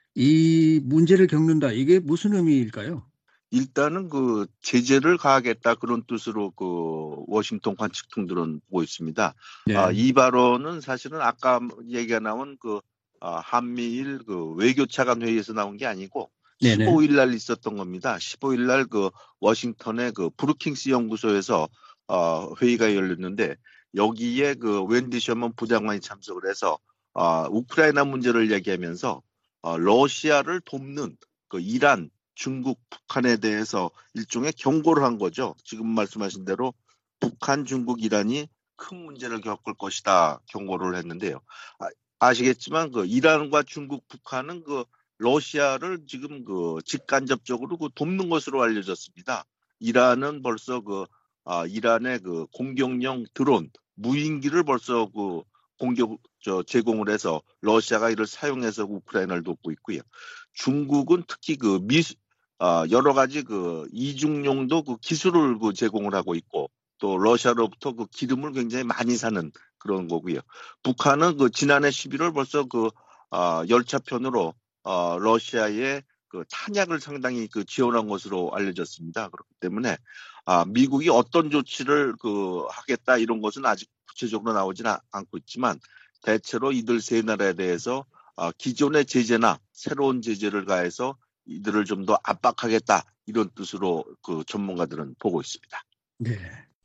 이 문제를 겪는다 이게 무슨 의미일까요? 일단은 그 제재를 가하겠다 그런 뜻으로 그 워싱턴 관측통들은 보고 있습니다. 네. 아, 이 발언은 사실은 아까 얘기가 나온 그 아, 한미일 그 외교차관 회의에서 나온 게 아니고 네네. 십오 일 날 있었던 겁니다. 십오 일 날 그 워싱턴의 그 브루킹스 연구소에서 어, 회의가 열렸는데 여기에 그 웬디 셔먼 부장관이 참석을 해서 어, 우크라이나 문제를 얘기하면서 어, 러시아를 돕는 그 이란 중국, 북한에 대해서 일종의 경고를 한 거죠. 지금 말씀하신 대로 북한, 중국, 이란이 큰 문제를 겪을 것이다 경고를 했는데요. 아, 아시겠지만 그 이란과 중국, 북한은 그 러시아를 지금 그 직간접적으로 그 돕는 것으로 알려졌습니다. 이란은 벌써 그 아, 이란의 그 공격용 드론, 무인기를 벌써 그 공격 저 제공을 해서 러시아가 이를 사용해서 우크라이나를 돕고 있고요. 중국은 특히 그 미수 어, 여러 가지 그 이중용도 그 기술을 그 제공을 하고 있고 또 러시아로부터 그 기름을 굉장히 많이 사는 그런 거고요. 북한은 그 지난해 십일월 벌써 그 어, 열차편으로 어, 러시아의 그 탄약을 상당히 그 지원한 것으로 알려졌습니다. 그렇기 때문에 아, 미국이 어떤 조치를 그 하겠다 이런 것은 아직 구체적으로 나오지는 않고 있지만 대체로 이들 세 나라에 대해서 어, 기존의 제재나 새로운 제재를 가해서 이들을 좀 더 압박하겠다 이런 뜻으로 그 전문가들은 보고 있습니다. 네.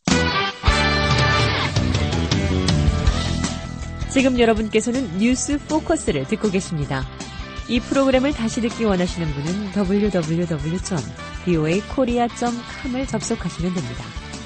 지금 여러분께서는 뉴스 포커스를 듣고 계십니다. 이 프로그램을 다시 듣기 원하시는 분은 더블유 더블유 더블유 점 브이오에이 코리아 점 컴을 접속하시면 됩니다.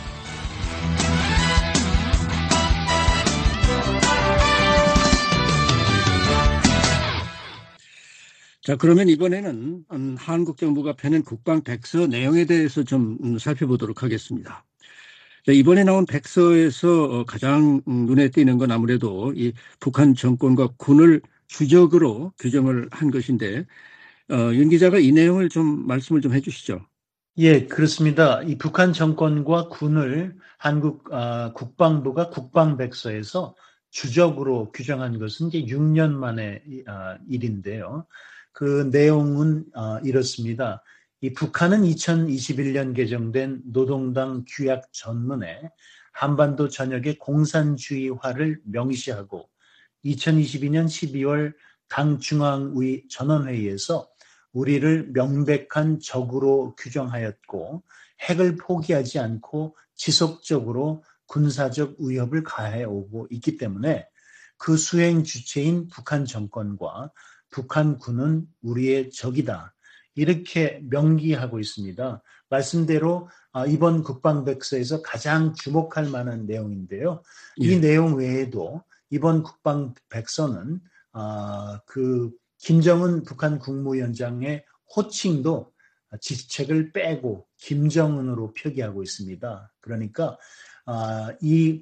자, 그러면 이번에는 음, 한국 정부가 펴낸 국방 백서 내용에 대해서 좀 음, 살펴보도록 하겠습니다. 자, 이번에 나온 백서에서 어, 가장 음, 눈에 띄는 건 아무래도 이 북한 정권과 군을 주적으로 규정을 한 것인데 어, 윤 기자가 이 내용을 좀 말씀을 좀 해주시죠. 예, 그렇습니다. 이 북한 정권과 군을 한국 아, 국방부가 국방백서에서 주적으로 규정한 것은 이제 육 년 만의 아, 일인데요. 그 내용은 어, 이렇습니다. 이 북한은 이천이십일 년 개정된 노동당 규약 전문에 한반도 전역의 공산주의화를 명시하고 이천이십이 년 십이월 당 중앙위 전원회의에서 우리를 명백한 적으로 규정하였고 핵을 포기하지 않고 지속적으로 군사적 위협을 가해오고 있기 때문에 그 수행 주체인 북한 정권과 북한군은 우리의 적이다. 이렇게 명기하고 있습니다. 말씀대로 이번 국방백서에서 가장 주목할 만한 내용인데요. 이 예. 내용 외에도 이번 국방백서는 그 김정은 북한 국무위원장의 호칭도 지책을 빼고 김정은으로 표기하고 있습니다. 그러니까 이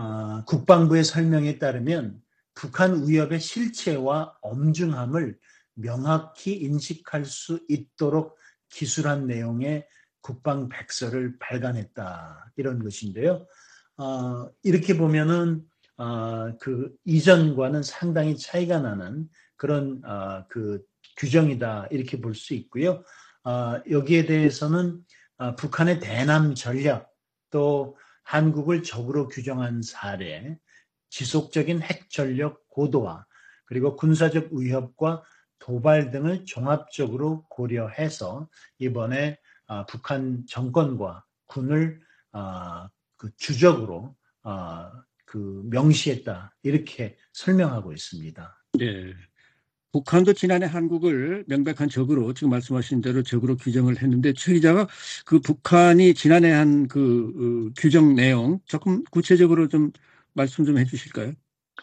국방부의 설명에 따르면 북한 위협의 실체와 엄중함을 명확히 인식할 수 있도록 기술한 내용의 국방백서를 발간했다. 이런 것인데요. 어, 이렇게 보면은 어, 그 이전과는 상당히 차이가 나는 그런 어, 그 규정이다. 이렇게 볼 수 있고요. 어, 여기에 대해서는 어, 북한의 대남 전략 또 한국을 적으로 규정한 사례, 지속적인 핵 전력 고도화, 그리고 군사적 위협과 도발 등을 종합적으로 고려해서 이번에 어, 북한 정권과 군을 어, 그 주적으로 어, 그 명시했다 이렇게 설명하고 있습니다. 네. 북한도 지난해 한국을 명백한 적으로 지금 말씀하신 대로 적으로 규정을 했는데 최 기자가 그 북한이 지난해 한 그 어, 규정 내용 조금 구체적으로 좀 말씀 좀 해주실까요?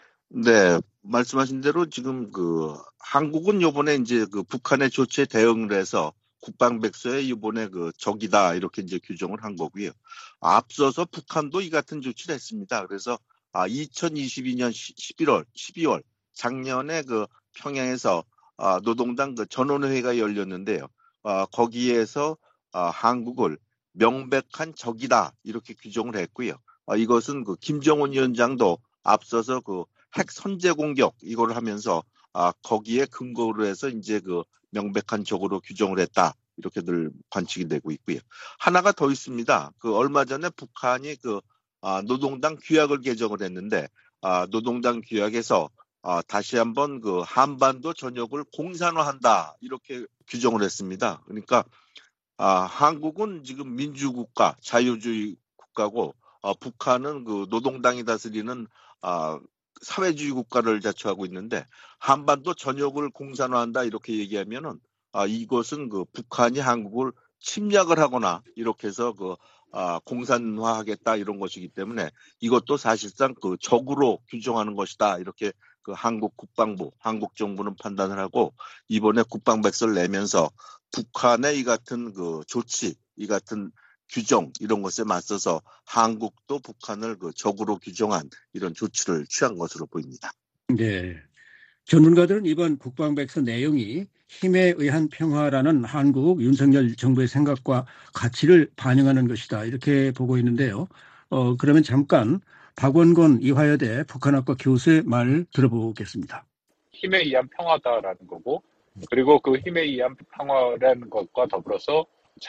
네, 말씀하신 대로 지금 그 한국은 요번에 이제 그 북한의 조치에 대응을 해서 국방백서에 이번에 그 적이다 이렇게 이제 규정을 한 거고요. 앞서서 북한도 이 같은 조치를 했습니다. 그래서 아 이천이십이 년 십일월, 십이월 작년에 그 평양에서 아, 노동당 그 전원회의가 열렸는데요. 아, 거기에서 아, 한국을 명백한 적이다 이렇게 규정을 했고요. 아, 이것은 그 김정은 위원장도 앞서서 그 핵 선제 공격 이걸 하면서 아, 거기에 근거로 해서 이제 그 명백한 적으로 규정을 했다 이렇게들 관측이 되고 있고요. 하나가 더 있습니다. 그 얼마 전에 북한이 그 아, 노동당 규약을 개정을 했는데 아, 노동당 규약에서 아, 다시 한번 그 한반도 전역을 공산화한다 이렇게 규정을 했습니다. 그러니까 아, 한국은 지금 민주국가, 자유주의 국가고 아, 북한은 그 노동당이 다스리는 아, 사회주의 국가를 자처하고 있는데 한반도 전역을 공산화한다 이렇게 얘기하면은 아, 이것은 그 북한이 한국을 침략을 하거나 이렇게 해서 그 아, 공산화하겠다 이런 것이기 때문에 이것도 사실상 그 적으로 규정하는 것이다 이렇게 그 한국 국방부, 한국 정부는 판단을 하고 이번에 국방백서를 내면서 북한의 이 같은 그 조치, 이 같은 규정 이런 것에 맞서서 한국도 북한을 그 적으로 규정한 이런 조치를 취한 것으로 보입니다. 네. 전문가들은 이번 국방백서 내용이 힘에 의한 평화라는 한국 윤석열 정부의 생각과 가치를 반영하는 것이다 이렇게 보고 있는데요. 어, 그러면 잠깐 박원곤 이화여대 북한학과 교수의 말을 들어보겠습니다. 힘에 의한 평화다라는 거고 그리고 그 힘에 의한 평화라는 것과 더불어서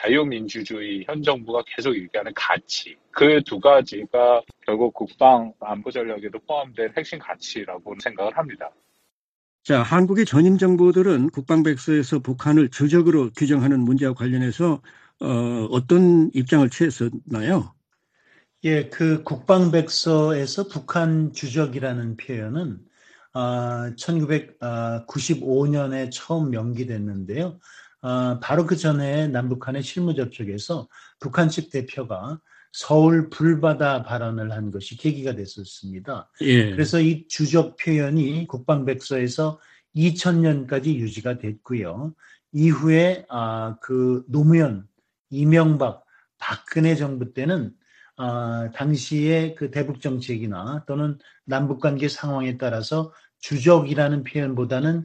자유민주주의 현 정부가 계속 얘기하는 가치 그 두 가지가 결국 국방 안보 전략에도 포함된 핵심 가치라고 생각을 합니다. 자, 한국의 전임 정부들은 국방백서에서 북한을 주적으로 규정하는 문제와 관련해서 어, 어떤 입장을 취했었나요? 예, 그 국방백서에서 북한 주적이라는 표현은 어, 천구백구십오 년에 처음 명기됐는데요. 어, 바로 그 전에 남북한의 실무접촉에서 북한 측 대표가 서울 불바다 발언을 한 것이 계기가 됐었습니다. 예. 그래서 이 주적 표현이 국방백서에서 이천 년까지 유지가 됐고요. 이후에 아, 그 노무현, 이명박, 박근혜 정부 때는 아, 당시의 그 대북 정책이나 또는 남북 관계 상황에 따라서 주적이라는 표현보다는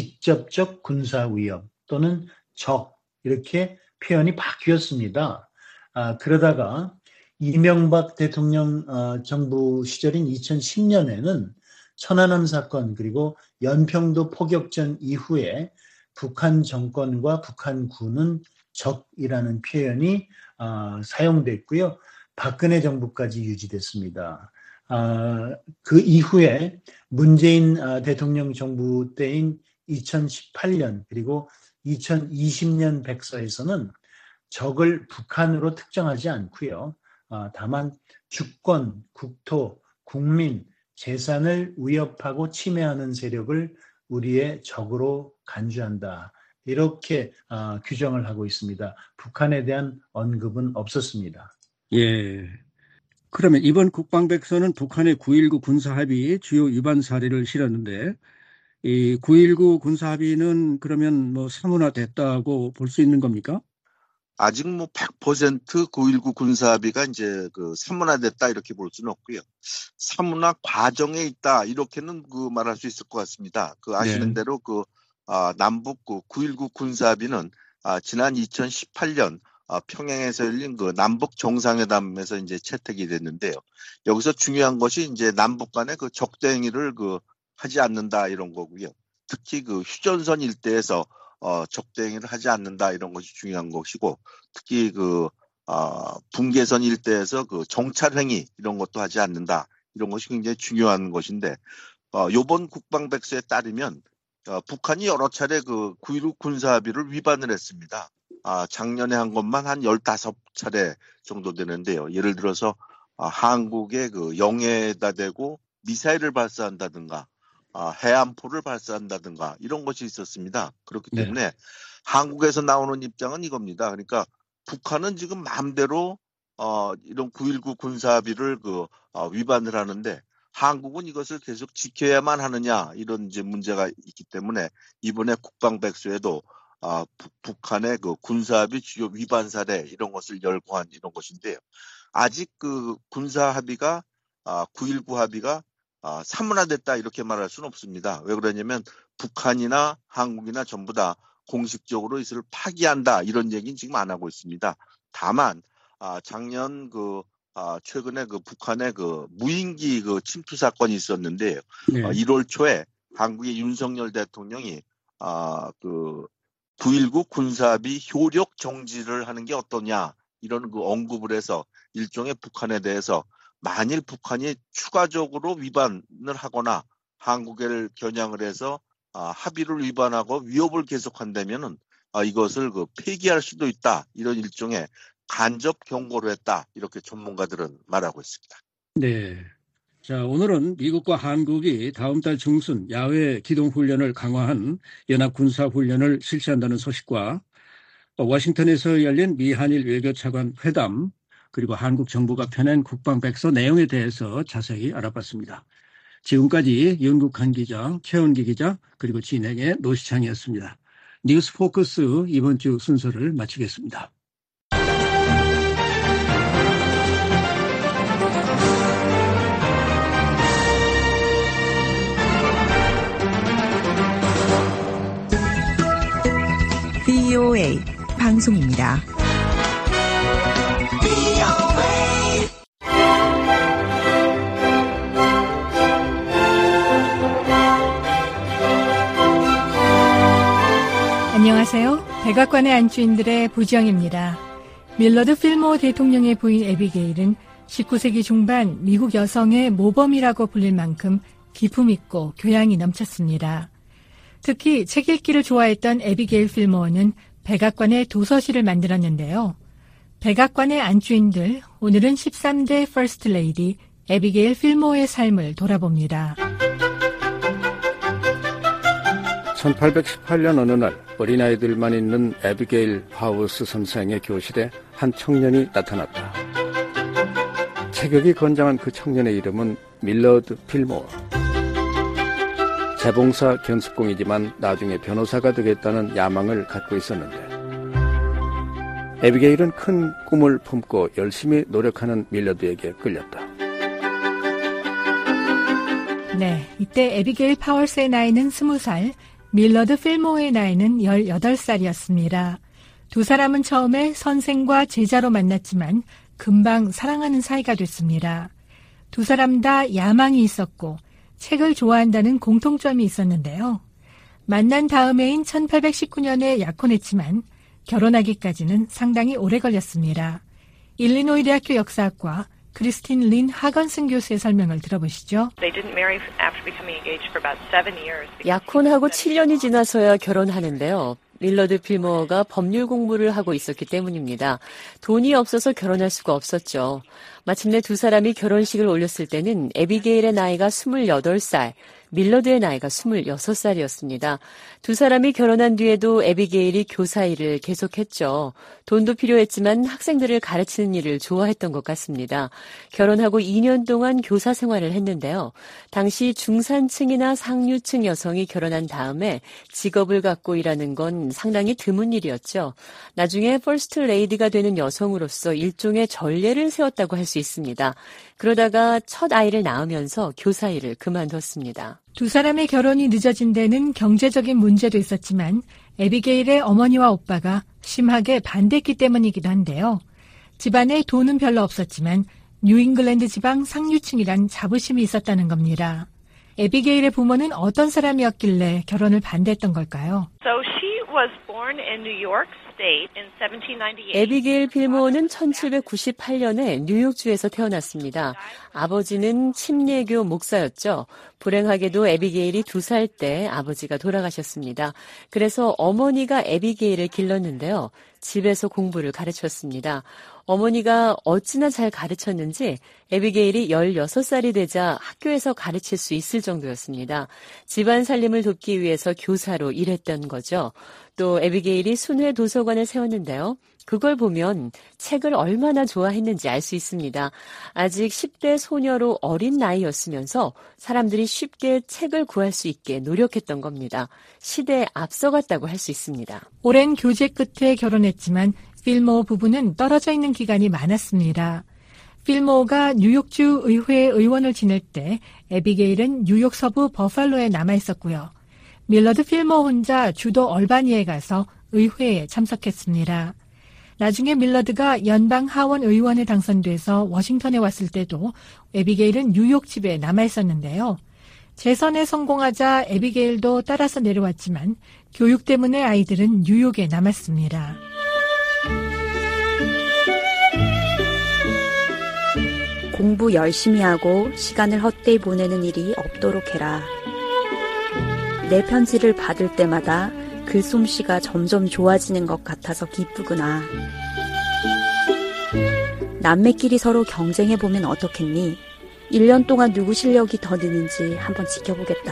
직접적 군사 위협 또는 적 이렇게 표현이 바뀌었습니다. 아, 그러다가 이명박 대통령 어, 정부 시절인 이천십 년에는 천안함 사건 그리고 연평도 포격전 이후에 북한 정권과 북한군은 적이라는 표현이 어, 사용됐고요. 박근혜 정부까지 유지됐습니다. 아, 그 이후에 문재인 아, 대통령 정부 때인 이천십팔 년 그리고 이천이십 년 백서에서는 적을 북한으로 특정하지 않고요. 아, 다만 주권, 국토, 국민, 재산을 위협하고 침해하는 세력을 우리의 적으로 간주한다. 이렇게 아, 규정을 하고 있습니다. 북한에 대한 언급은 없었습니다. 예. 그러면 이번 국방백서는 북한의 구일구 군사합의 주요 위반 사례를 실었는데 이 구일구 군사합의는 그러면 뭐 사문화됐다고 볼 수 있는 겁니까? 아직 뭐 백 퍼센트 구일구 군사합의가 이제 그 사문화됐다 이렇게 볼 수는 없고요. 사문화 과정에 있다 이렇게는 그 말할 수 있을 것 같습니다. 그 아시는 네. 대로 그 아, 남북 그 구일구 군사합의는 아, 지난 이천십팔 년 아, 평양에서 열린 그 남북 정상회담에서 이제 채택이 됐는데요. 여기서 중요한 것이 이제 남북 간의 그 적대 행위를 그 하지 않는다 이런 거고요. 특히 그 휴전선 일대에서 어, 적대 행위를 하지 않는다 이런 것이 중요한 것이고, 특히 그 어, 분계선 일대에서 그 정찰 행위 이런 것도 하지 않는다 이런 것이 굉장히 중요한 것인데, 어, 요번 국방백서에 따르면 어, 북한이 여러 차례 그 구일구 군사합의를 위반을 했습니다. 아, 작년에 한 것만 한 열다섯 차례 정도 되는데요. 예를 들어서 아, 한국의 그 영해에다 대고 미사일을 발사한다든가 아, 해안포를 발사한다든가 이런 것이 있었습니다. 그렇기 때문에 네. 한국에서 나오는 입장은 이겁니다. 그러니까 북한은 지금 마음대로 어, 이런 구일구 군사합의를 그 어, 위반을 하는데 한국은 이것을 계속 지켜야만 하느냐 이런 이제 문제가 있기 때문에 이번에 국방백서에도 아, 부, 북한의 그 군사합의 주요 위반 사례 이런 것을 열거한 이런 것인데요. 아직 그 군사합의가 아, 구일구 합의가 아, 사문화됐다 이렇게 말할 수는 없습니다. 왜 그러냐면 북한이나 한국이나 전부 다 공식적으로 이것을 파기한다 이런 얘기는 지금 안 하고 있습니다. 다만 아, 작년 그 아, 최근에 그 북한의 그 무인기 그 침투 사건이 있었는데요. 네. 어, 일월 초에 한국의 윤석열 대통령이 아, 그 구일구 군사합의 효력 정지를 하는 게 어떠냐 이런 그 언급을 해서 일종의 북한에 대해서 만일 북한이 추가적으로 위반을 하거나 한국을 겨냥을 해서 아, 합의를 위반하고 위협을 계속한다면은 아, 이것을 그 폐기할 수도 있다 이런 일종의 간접 경고를 했다 이렇게 전문가들은 말하고 있습니다. 네. 자, 오늘은 미국과 한국이 다음 달 중순 야외 기동 훈련을 강화한 연합 군사 훈련을 실시한다는 소식과 워싱턴에서 열린 미한일 외교차관 회담 그리고 한국 정부가 펴낸 국방백서 내용에 대해서 자세히 알아봤습니다. 지금까지 윤국한 기자, 최원기 기자 그리고 진행의 노시창이었습니다. 뉴스 포커스 이번 주 순서를 마치겠습니다. 브이오에이 방송입니다. 안녕하세요. 백악관의 안주인들의 보정입니다. 밀러드 필모어 대통령의 부인 애비게일은 십구 세기 중반 미국 여성의 모범이라고 불릴 만큼 기품 있고 교양이 넘쳤습니다. 특히 책 읽기를 좋아했던 애비게일 필모어는 백악관의 도서실을 만들었는데요. 백악관의 안주인들, 오늘은 십삼 대 퍼스트 레이디 애비게일 필모어의 삶을 돌아봅니다. 천팔백십팔 년 어느 날 어린아이들만 있는 애비게일 하우스 선생의 교실에 한 청년이 나타났다. 체격이 건장한 그 청년의 이름은 밀러드 필모어. 재봉사 견습공이지만 나중에 변호사가 되겠다는 야망을 갖고 있었는데 애비게일은 큰 꿈을 품고 열심히 노력하는 밀러드에게 끌렸다. 네, 이때 애비게일 파월스의 나이는 스무 살, 밀러드 필모어의 나이는 열여덟 살이었습니다. 두 사람은 처음에 선생과 제자로 만났지만 금방 사랑하는 사이가 됐습니다. 두 사람 다 야망이 있었고 책을 좋아한다는 공통점이 있었는데요. 만난 다음 해인 천팔백십구 년에 약혼했지만 결혼하기까지는 상당히 오래 걸렸습니다. 일리노이 대학교 역사학과 크리스틴 린 하건슨 교수의 설명을 들어보시죠. 약혼하고 칠 년이 지나서야 결혼하는데요. 밀러드 필모어가 법률 공부를 하고 있었기 때문입니다. 돈이 없어서 결혼할 수가 없었죠. 마침내 두 사람이 결혼식을 올렸을 때는 애비게일의 나이가 스물여덟 살, 밀러드의 나이가 스물여섯 살이었습니다. 두 사람이 결혼한 뒤에도 애비게일이 교사 일을 계속했죠. 돈도 필요했지만 학생들을 가르치는 일을 좋아했던 것 같습니다. 결혼하고 이 년 동안 교사 생활을 했는데요. 당시 중산층이나 상류층 여성이 결혼한 다음에 직업을 갖고 일하는 건 상당히 드문 일이었죠. 나중에 퍼스트 레이디가 되는 여성으로서 일종의 전례를 세웠다고 할 수 있습니다. 그러다가 첫 아이를 낳으면서 교사 일을 그만뒀습니다. 두 사람의 결혼이 늦어진 데는 경제적인 문제도 있었지만 에비게일의 어머니와 오빠가 심하게 반대했기 때문이기도 한데요. 집안에 돈은 별로 없었지만 뉴잉글랜드 지방 상류층이란 자부심이 있었다는 겁니다. 에비게일의 부모는 어떤 사람이었길래 결혼을 반대했던 걸까요? So she was born in New York State in seventeen ninety-eight. 에비게일 필모어는 천칠백구십팔 년에 뉴욕주에서 태어났습니다. 아버지는 침례교 목사였죠. 불행하게도 에비게일이 두 살 때 아버지가 돌아가셨습니다. 그래서 어머니가 에비게일을 길렀는데요. 집에서 공부를 가르쳤습니다. 어머니가 어찌나 잘 가르쳤는지 에비게일이 열여섯 살이 되자 학교에서 가르칠 수 있을 정도였습니다. 집안 살림을 돕기 위해서 교사로 일했던 거죠. 또 에비게일이 순회 도서관을 세웠는데요. 그걸 보면 책을 얼마나 좋아했는지 알 수 있습니다. 아직 십 대 소녀로 어린 나이였으면서 사람들이 쉽게 책을 구할 수 있게 노력했던 겁니다. 시대에 앞서갔다고 할 수 있습니다. 오랜 교제 끝에 결혼했지만 필모어 부부는 떨어져 있는 기간이 많았습니다. 필모어가 뉴욕주 의회 의원을 지낼 때 에비게일은 뉴욕 서부 버팔로에 남아 있었고요. 밀러드 필모어 혼자 주도 얼바니에 가서 의회에 참석했습니다. 나중에 밀러드가 연방 하원 의원에 당선돼서 워싱턴에 왔을 때도 에비게일은 뉴욕 집에 남아 있었는데요. 재선에 성공하자 에비게일도 따라서 내려왔지만 교육 때문에 아이들은 뉴욕에 남았습니다. 공부 열심히 하고 시간을 헛되이 보내는 일이 없도록 해라. 내 편지를 받을 때마다 글솜씨가 점점 좋아지는 것 같아서 기쁘구나. 남매끼리 서로 경쟁해보면 어떻겠니? 일 년 동안 누구 실력이 더 느는지 한번 지켜보겠다.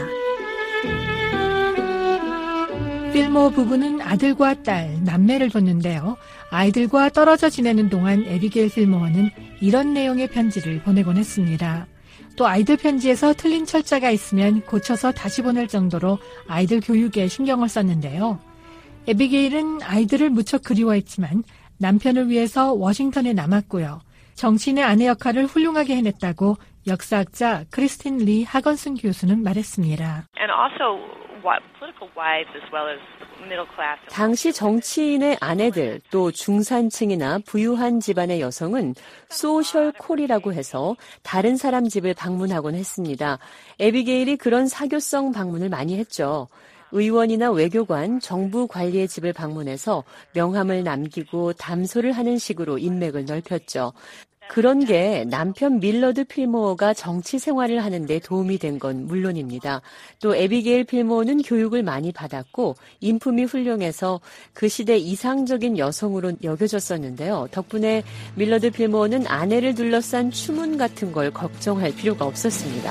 필모어 부부는 아들과 딸, 남매를 뒀는데요. 아이들과 떨어져 지내는 동안 에비게일 필모어는 이런 내용의 편지를 보내곤 했습니다. 또 아이들 편지에서 틀린 철자가 있으면 고쳐서 다시 보낼 정도로 아이들 교육에 신경을 썼는데요. 에비게일은 아이들을 무척 그리워했지만 남편을 위해서 워싱턴에 남았고요. 정치인의 아내 역할을 훌륭하게 해냈다고 역사학자 크리스틴 리 하건슨 교수는 말했습니다. And also political wives as well as middle class. 당시 정치인의 아내들 또 중산층이나 부유한 집안의 여성은 소셜 콜이라고 해서 다른 사람 집을 방문하곤 했습니다. 에비게일이 그런 사교성 방문을 많이 했죠. 의원이나 외교관, 정부 관리의 집을 방문해서 명함을 남기고 담소를 하는 식으로 인맥을 넓혔죠. 그런 게 남편 밀러드 필모어가 정치 생활을 하는데 도움이 된 건 물론입니다. 또 에비게일 필모어는 교육을 많이 받았고 인품이 훌륭해서 그 시대 이상적인 여성으로 여겨졌었는데요. 덕분에 밀러드 필모어는 아내를 둘러싼 추문 같은 걸 걱정할 필요가 없었습니다.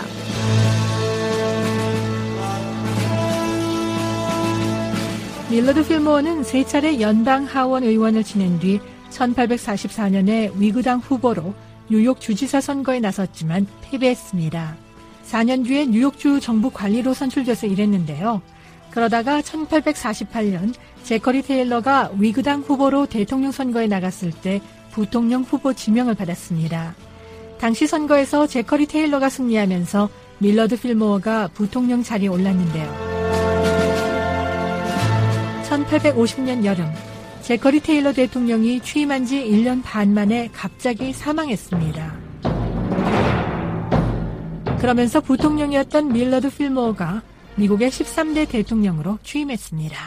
밀러드 필모어는 세 차례 연방 하원 의원을 지낸 뒤 천팔백사십사 년에 위구당 후보로 뉴욕 주지사 선거에 나섰지만 패배했습니다. 사 년 뒤에 뉴욕주 정부 관리로 선출돼서 일했는데요. 그러다가 천팔백사십팔 년 제커리 테일러가 위구당 후보로 대통령 선거에 나갔을 때 부통령 후보 지명을 받았습니다. 당시 선거에서 제커리 테일러가 승리하면서 밀러드 필모어가 부통령 자리에 올랐는데요. 천팔백오십 년 여름 제커리 테일러 대통령이 취임한 지 일 년 반 만에 갑자기 사망했습니다. 그러면서 부통령이었던 밀러드 필모어가 미국의 십삼 대 대통령으로 취임했습니다.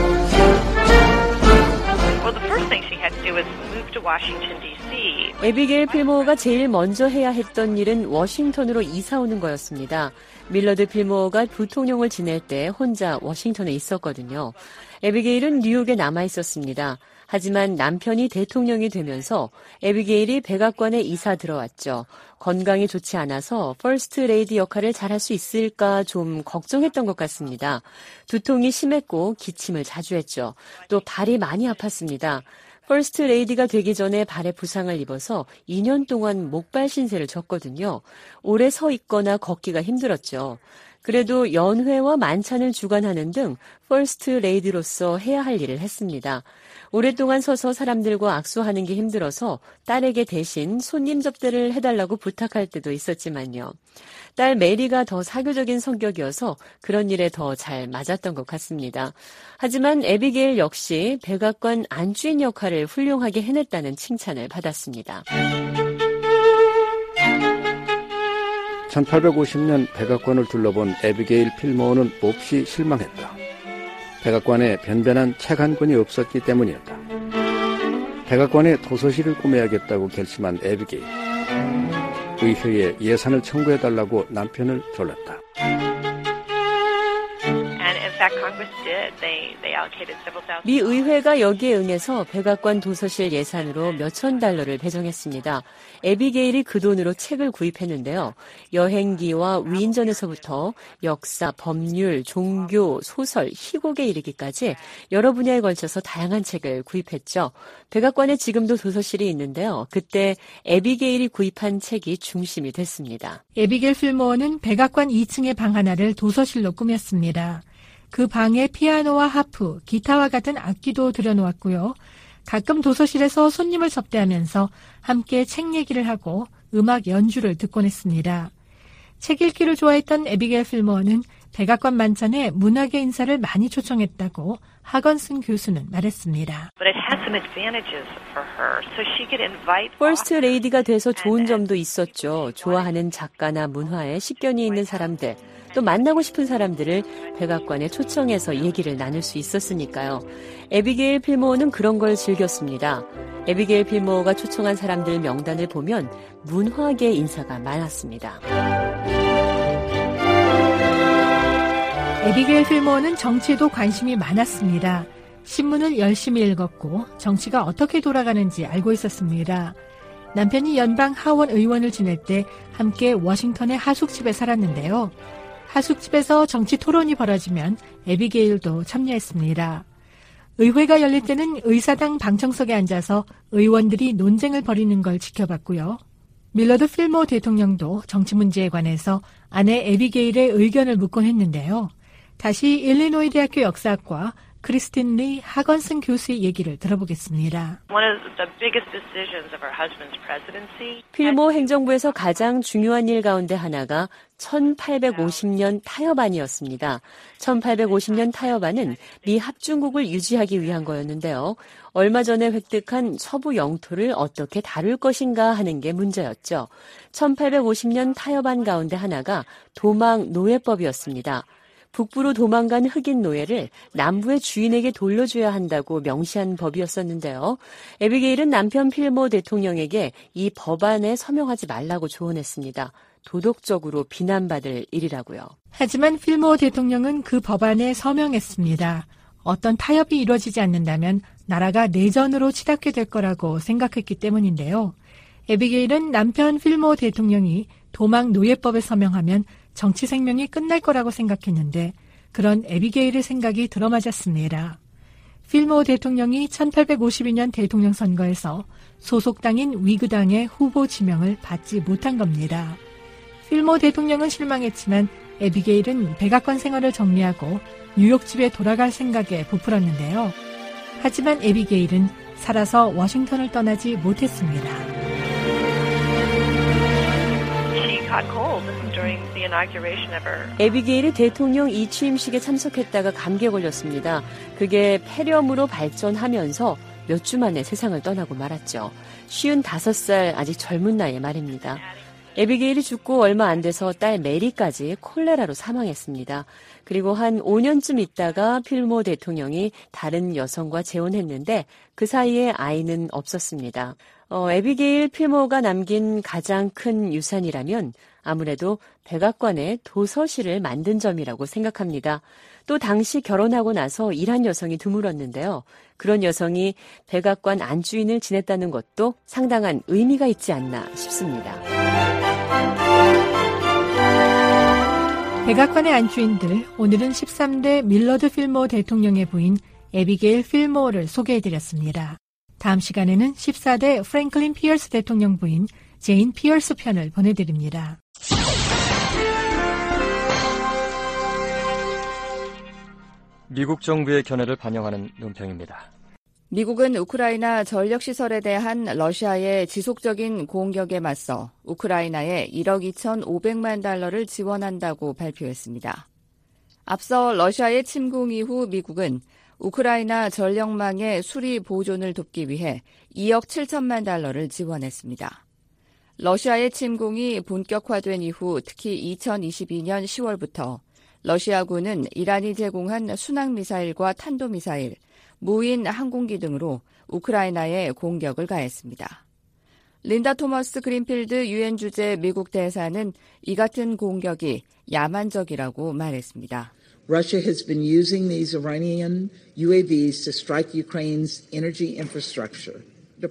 Well, the first thing she had to do was move to Washington, 디 씨. 에비게일 필모어가 제일 먼저 해야 했던 일은 워싱턴으로 이사 오는 거였습니다. 밀러드 필모어가 부통령을 지낼 때 혼자 워싱턴에 있었거든요. 에비게일은 뉴욕에 남아 있었습니다. 하지만 남편이 대통령이 되면서 에비게일이 백악관에 이사 들어왔죠. 건강이 좋지 않아서 퍼스트 레이디 역할을 잘할 수 있을까 좀 걱정했던 것 같습니다. 두통이 심했고 기침을 자주 했죠. 또 발이 많이 아팠습니다. 퍼스트 레이디가 되기 전에 발에 부상을 입어서 이 년 동안 목발 신세를 졌거든요. 오래 서 있거나 걷기가 힘들었죠. 그래도 연회와 만찬을 주관하는 등 퍼스트 레이디로서 해야 할 일을 했습니다. 오랫동안 서서 사람들과 악수하는 게 힘들어서 딸에게 대신 손님 접대를 해달라고 부탁할 때도 있었지만요. 딸 메리가 더 사교적인 성격이어서 그런 일에 더 잘 맞았던 것 같습니다. 하지만 에비게일 역시 백악관 안주인 역할을 훌륭하게 해냈다는 칭찬을 받았습니다. 천팔백오십 년 백악관을 둘러본 에비게일 필모어는 몹시 실망했다. 백악관에 변변한 책 한 권이 없었기 때문이었다. 백악관에 도서실을 꾸며야겠다고 결심한 에비게일. 의회에 예산을 청구해달라고 남편을 졸랐다. 미 의회가 여기에 응해서 백악관 도서실 예산으로 몇천 달러를 배정했습니다. 에비게일이 그 돈으로 책을 구입했는데요. 여행기와 위인전에서부터 역사, 법률, 종교, 소설, 희곡에 이르기까지 여러 분야에 걸쳐서 다양한 책을 구입했죠. 백악관에 지금도 도서실이 있는데요. 그때 에비게일이 구입한 책이 중심이 됐습니다. 에비게일 필모어는 백악관 이 층의 방 하나를 도서실로 꾸몄습니다. 그 방에 피아노와 하프, 기타와 같은 악기도 들여놓았고요. 가끔 도서실에서 손님을 접대하면서 함께 책 얘기를 하고 음악 연주를 듣곤 했습니다. 책 읽기를 좋아했던 에비게일 필모어는 백악관 만찬에 문학의 인사를 많이 초청했다고 하건슨 교수는 말했습니다. 퍼스트 레이디가 돼서 좋은 점도 있었죠. 좋아하는 작가나 문화에 식견이 있는 사람들, 또 만나고 싶은 사람들을 백악관에 초청해서 얘기를 나눌 수 있었으니까요. 에비게일 필모어는 그런 걸 즐겼습니다. 에비게일 필모어가 초청한 사람들 명단을 보면 문화계 인사가 많았습니다. 에비게일 필모어는 정치에도 관심이 많았습니다. 신문을 열심히 읽었고 정치가 어떻게 돌아가는지 알고 있었습니다. 남편이 연방 하원 의원을 지낼 때 함께 워싱턴의 하숙집에 살았는데요. 하숙집에서 정치 토론이 벌어지면 에비게일도 참여했습니다. 의회가 열릴 때는 의사당 방청석에 앉아서 의원들이 논쟁을 벌이는 걸 지켜봤고요. 밀러드 필모어 대통령도 정치 문제에 관해서 아내 에비게일의 의견을 묻곤 했는데요. 다시 일리노이 대학교 역사학과 크리스틴 리 하건슨 교수의 얘기를 들어보겠습니다. 필모어 행정부에서 가장 중요한 일 가운데 하나가 천팔백오십 년 타협안이었습니다. 천팔백오십 년 타협안은 미 합중국을 유지하기 위한 거였는데요. 얼마 전에 획득한 서부 영토를 어떻게 다룰 것인가 하는 게 문제였죠. 천팔백오십 년 타협안 가운데 하나가 도망 노예법이었습니다. 북부로 도망간 흑인 노예를 남부의 주인에게 돌려줘야 한다고 명시한 법이었었는데요. 에비게일은 남편 필모어 대통령에게 이 법안에 서명하지 말라고 조언했습니다. 도덕적으로 비난받을 일이라고요. 하지만 필모어 대통령은 그 법안에 서명했습니다. 어떤 타협이 이루어지지 않는다면 나라가 내전으로 치닫게 될 거라고 생각했기 때문인데요. 에비게일은 남편 필모어 대통령이 도망 노예법에 서명하면 정치 생명이 끝날 거라고 생각했는데 그런 에비게일의 생각이 들어맞았습니다. 필모어 대통령이 천팔백오십이 년 대통령 선거에서 소속당인 위그당의 후보 지명을 받지 못한 겁니다. 필모어 대통령은 실망했지만 에비게일은 백악관 생활을 정리하고 뉴욕집에 돌아갈 생각에 부풀었는데요. 하지만 에비게일은 살아서 워싱턴을 떠나지 못했습니다. 에비게일이 대통령 이 취임식에 참석했다가 감기에 걸렸습니다. 그게 폐렴으로 발전하면서 몇 주 만에 세상을 떠나고 말았죠. 쉰다섯 살 아직 젊은 나이에 말입니다. 에비게일이 죽고 얼마 안 돼서 딸 메리까지 콜레라로 사망했습니다. 그리고 한 오 년쯤 있다가 필모어 대통령이 다른 여성과 재혼했는데 그 사이에 아이는 없었습니다. 어, 에비게일 필모어가 남긴 가장 큰 유산이라면 아무래도 백악관에 도서실을 만든 점이라고 생각합니다. 또 당시 결혼하고 나서 일한 여성이 드물었는데요. 그런 여성이 백악관 안주인을 지냈다는 것도 상당한 의미가 있지 않나 싶습니다. 백악관의 안주인들, 오늘은 십삼 대 밀러드 필모어 대통령의 부인 에비게일 필모어를 소개해드렸습니다. 다음 시간에는 십사 대 프랭클린 피어스 대통령 부인 제인 피어스 편을 보내드립니다. 미국 정부의 견해를 반영하는 논평입니다. 미국은 우크라이나 전력시설에 대한 러시아의 지속적인 공격에 맞서 우크라이나에 일억 이천오백만 달러를 지원한다고 발표했습니다. 앞서 러시아의 침공 이후 미국은 우크라이나 전력망의 수리 보존을 돕기 위해 이억 칠천만 달러를 지원했습니다. 러시아의 침공이 본격화된 이후 특히 이천이십이년 시월부터 러시아군은 이란이 제공한 순항미사일과 탄도미사일, 무인 항공기 등으로 우크라이나에 공격을 가했습니다. 린다 토머스 그린필드 유엔 주재 미국 대사는 이 같은 공격이 야만적이라고 말했습니다. Russia has been using these Iranian U A Vs to strike Ukraine's energy infrastructure.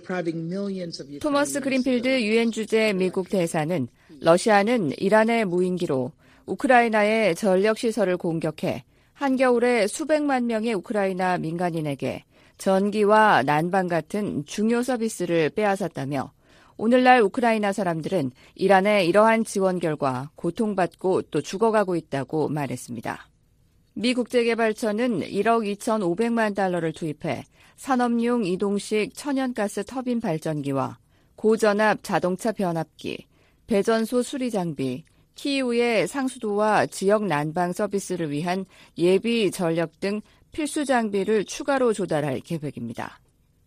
토머스 그린필드 유엔 주재 미국 대사는 러시아는 이란의 무인기로 우크라이나의 전력시설을 공격해 한겨울에 수백만 명의 우크라이나 민간인에게 전기와 난방 같은 중요 서비스를 빼앗았다며 오늘날 우크라이나 사람들은 이란의 이러한 지원 결과 고통받고 또 죽어가고 있다고 말했습니다. 미 국제개발처는 일억 이천오백만 달러를 투입해 산업용 이동식 천연가스 터빈 발전기와 고전압 자동차 변압기, 배전소 수리 장비, 키이우의 상수도와 지역 난방 서비스를 위한 예비 전력 등 필수 장비를 추가로 조달할 계획입니다.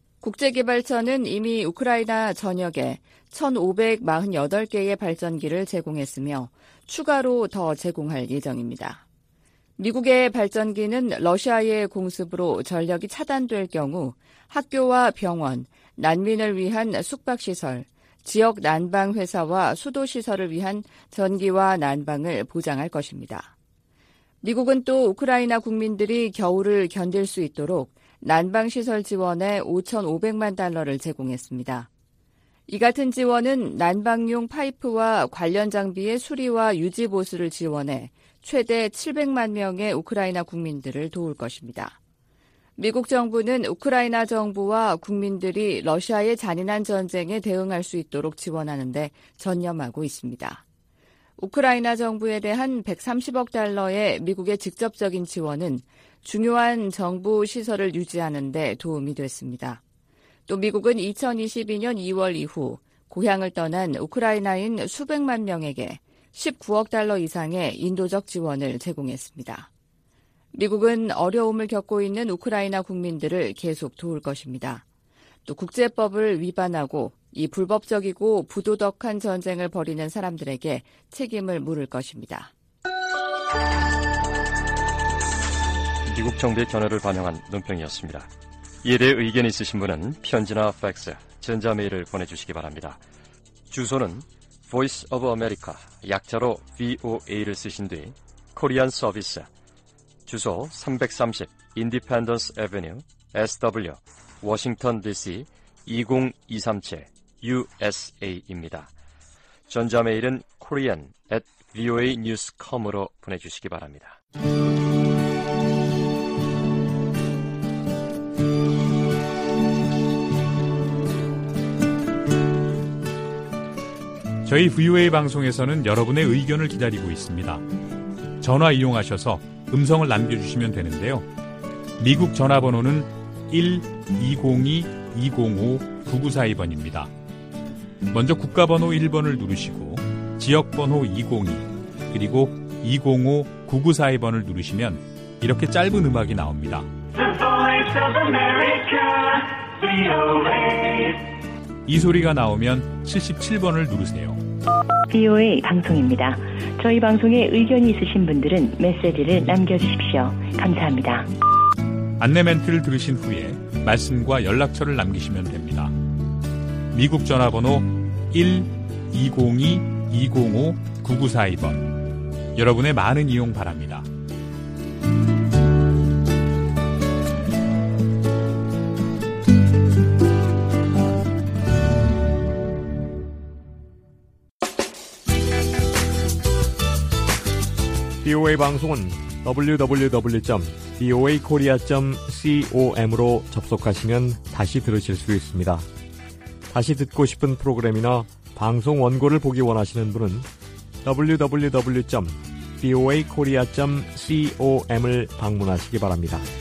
국제개발처는 이미 우크라이나 전역에 천오백사십팔 개의 발전기를 제공했으며 추가로 더 제공할 예정입니다. 미국의 발전기는 러시아의 공습으로 전력이 차단될 경우 학교와 병원, 난민을 위한 숙박시설, 지역 난방회사와 수도시설을 위한 전기와 난방을 보장할 것입니다. 미국은 또 우크라이나 국민들이 겨울을 견딜 수 있도록 난방시설 지원에 오천오백만 달러를 제공했습니다. 이 같은 지원은 난방용 파이프와 관련 장비의 수리와 유지 보수를 지원해 최대 칠백만 명의 우크라이나 국민들을 도울 것입니다. 미국 정부는 우크라이나 정부와 국민들이 러시아의 잔인한 전쟁에 대응할 수 있도록 지원하는 데 전념하고 있습니다. 우크라이나 정부에 대한 백삼십억 달러의 미국의 직접적인 지원은 중요한 정부 시설을 유지하는 데 도움이 됐습니다. 또 미국은 이천이십이년 이월 이후 고향을 떠난 우크라이나인 수백만 명에게 십구억 달러 이상의 인도적 지원을 제공했습니다. 미국은 어려움을 겪고 있는 우크라이나 국민들을 계속 도울 것입니다. 또 국제법을 위반하고 이 불법적이고 부도덕한 전쟁을 벌이는 사람들에게 책임을 물을 것입니다. 미국 정부의 견해를 반영한 논평이었습니다. 이에 대해 의견 있으신 분은 편지나 팩스, 전자메일을 보내주시기 바랍니다. 주소는 Voice of America, 약자로 브이오에이를 쓰신 뒤 코리안 서비스, 주소 삼백삼십 Independence Avenue, 에스더블유, 워싱턴 디씨 이공이삼칠 유에스에이입니다. 전자메일은 korean at voa news dot com으로 보내주시기 바랍니다. 저희 브이오에이 방송에서는 여러분의 의견을 기다리고 있습니다. 전화 이용하셔서 음성을 남겨주시면 되는데요. 미국 전화번호는 일 이공이 이공오 구구사이 번입니다. 먼저 국가번호 일 번을 누르시고 지역번호 이공이 그리고 이공오 구구사이 번을 누르시면 이렇게 짧은 음악이 나옵니다. 이 소리가 나오면 칠십칠 번을 누르세요. 브이오에이 방송입니다. 저희 방송에 의견이 있으신 분들은 메시지를 남겨주십시오. 감사합니다. 안내 멘트를 들으신 후에 말씀과 연락처를 남기시면 됩니다. 미국 전화번호 일 이공이 이공오 구구사이 번. 여러분의 많은 이용 바랍니다. 브이오에이 방송은 더블유 더블유 더블유 점 브이오에이 코리아 점 com으로 접속하시면 다시 들으실 수 있습니다. 다시 듣고 싶은 프로그램이나 방송 원고를 보기 원하시는 분은 더블유 더블유 더블유 점 브이오에이 코리아 닷 씨오엠을 방문하시기 바랍니다.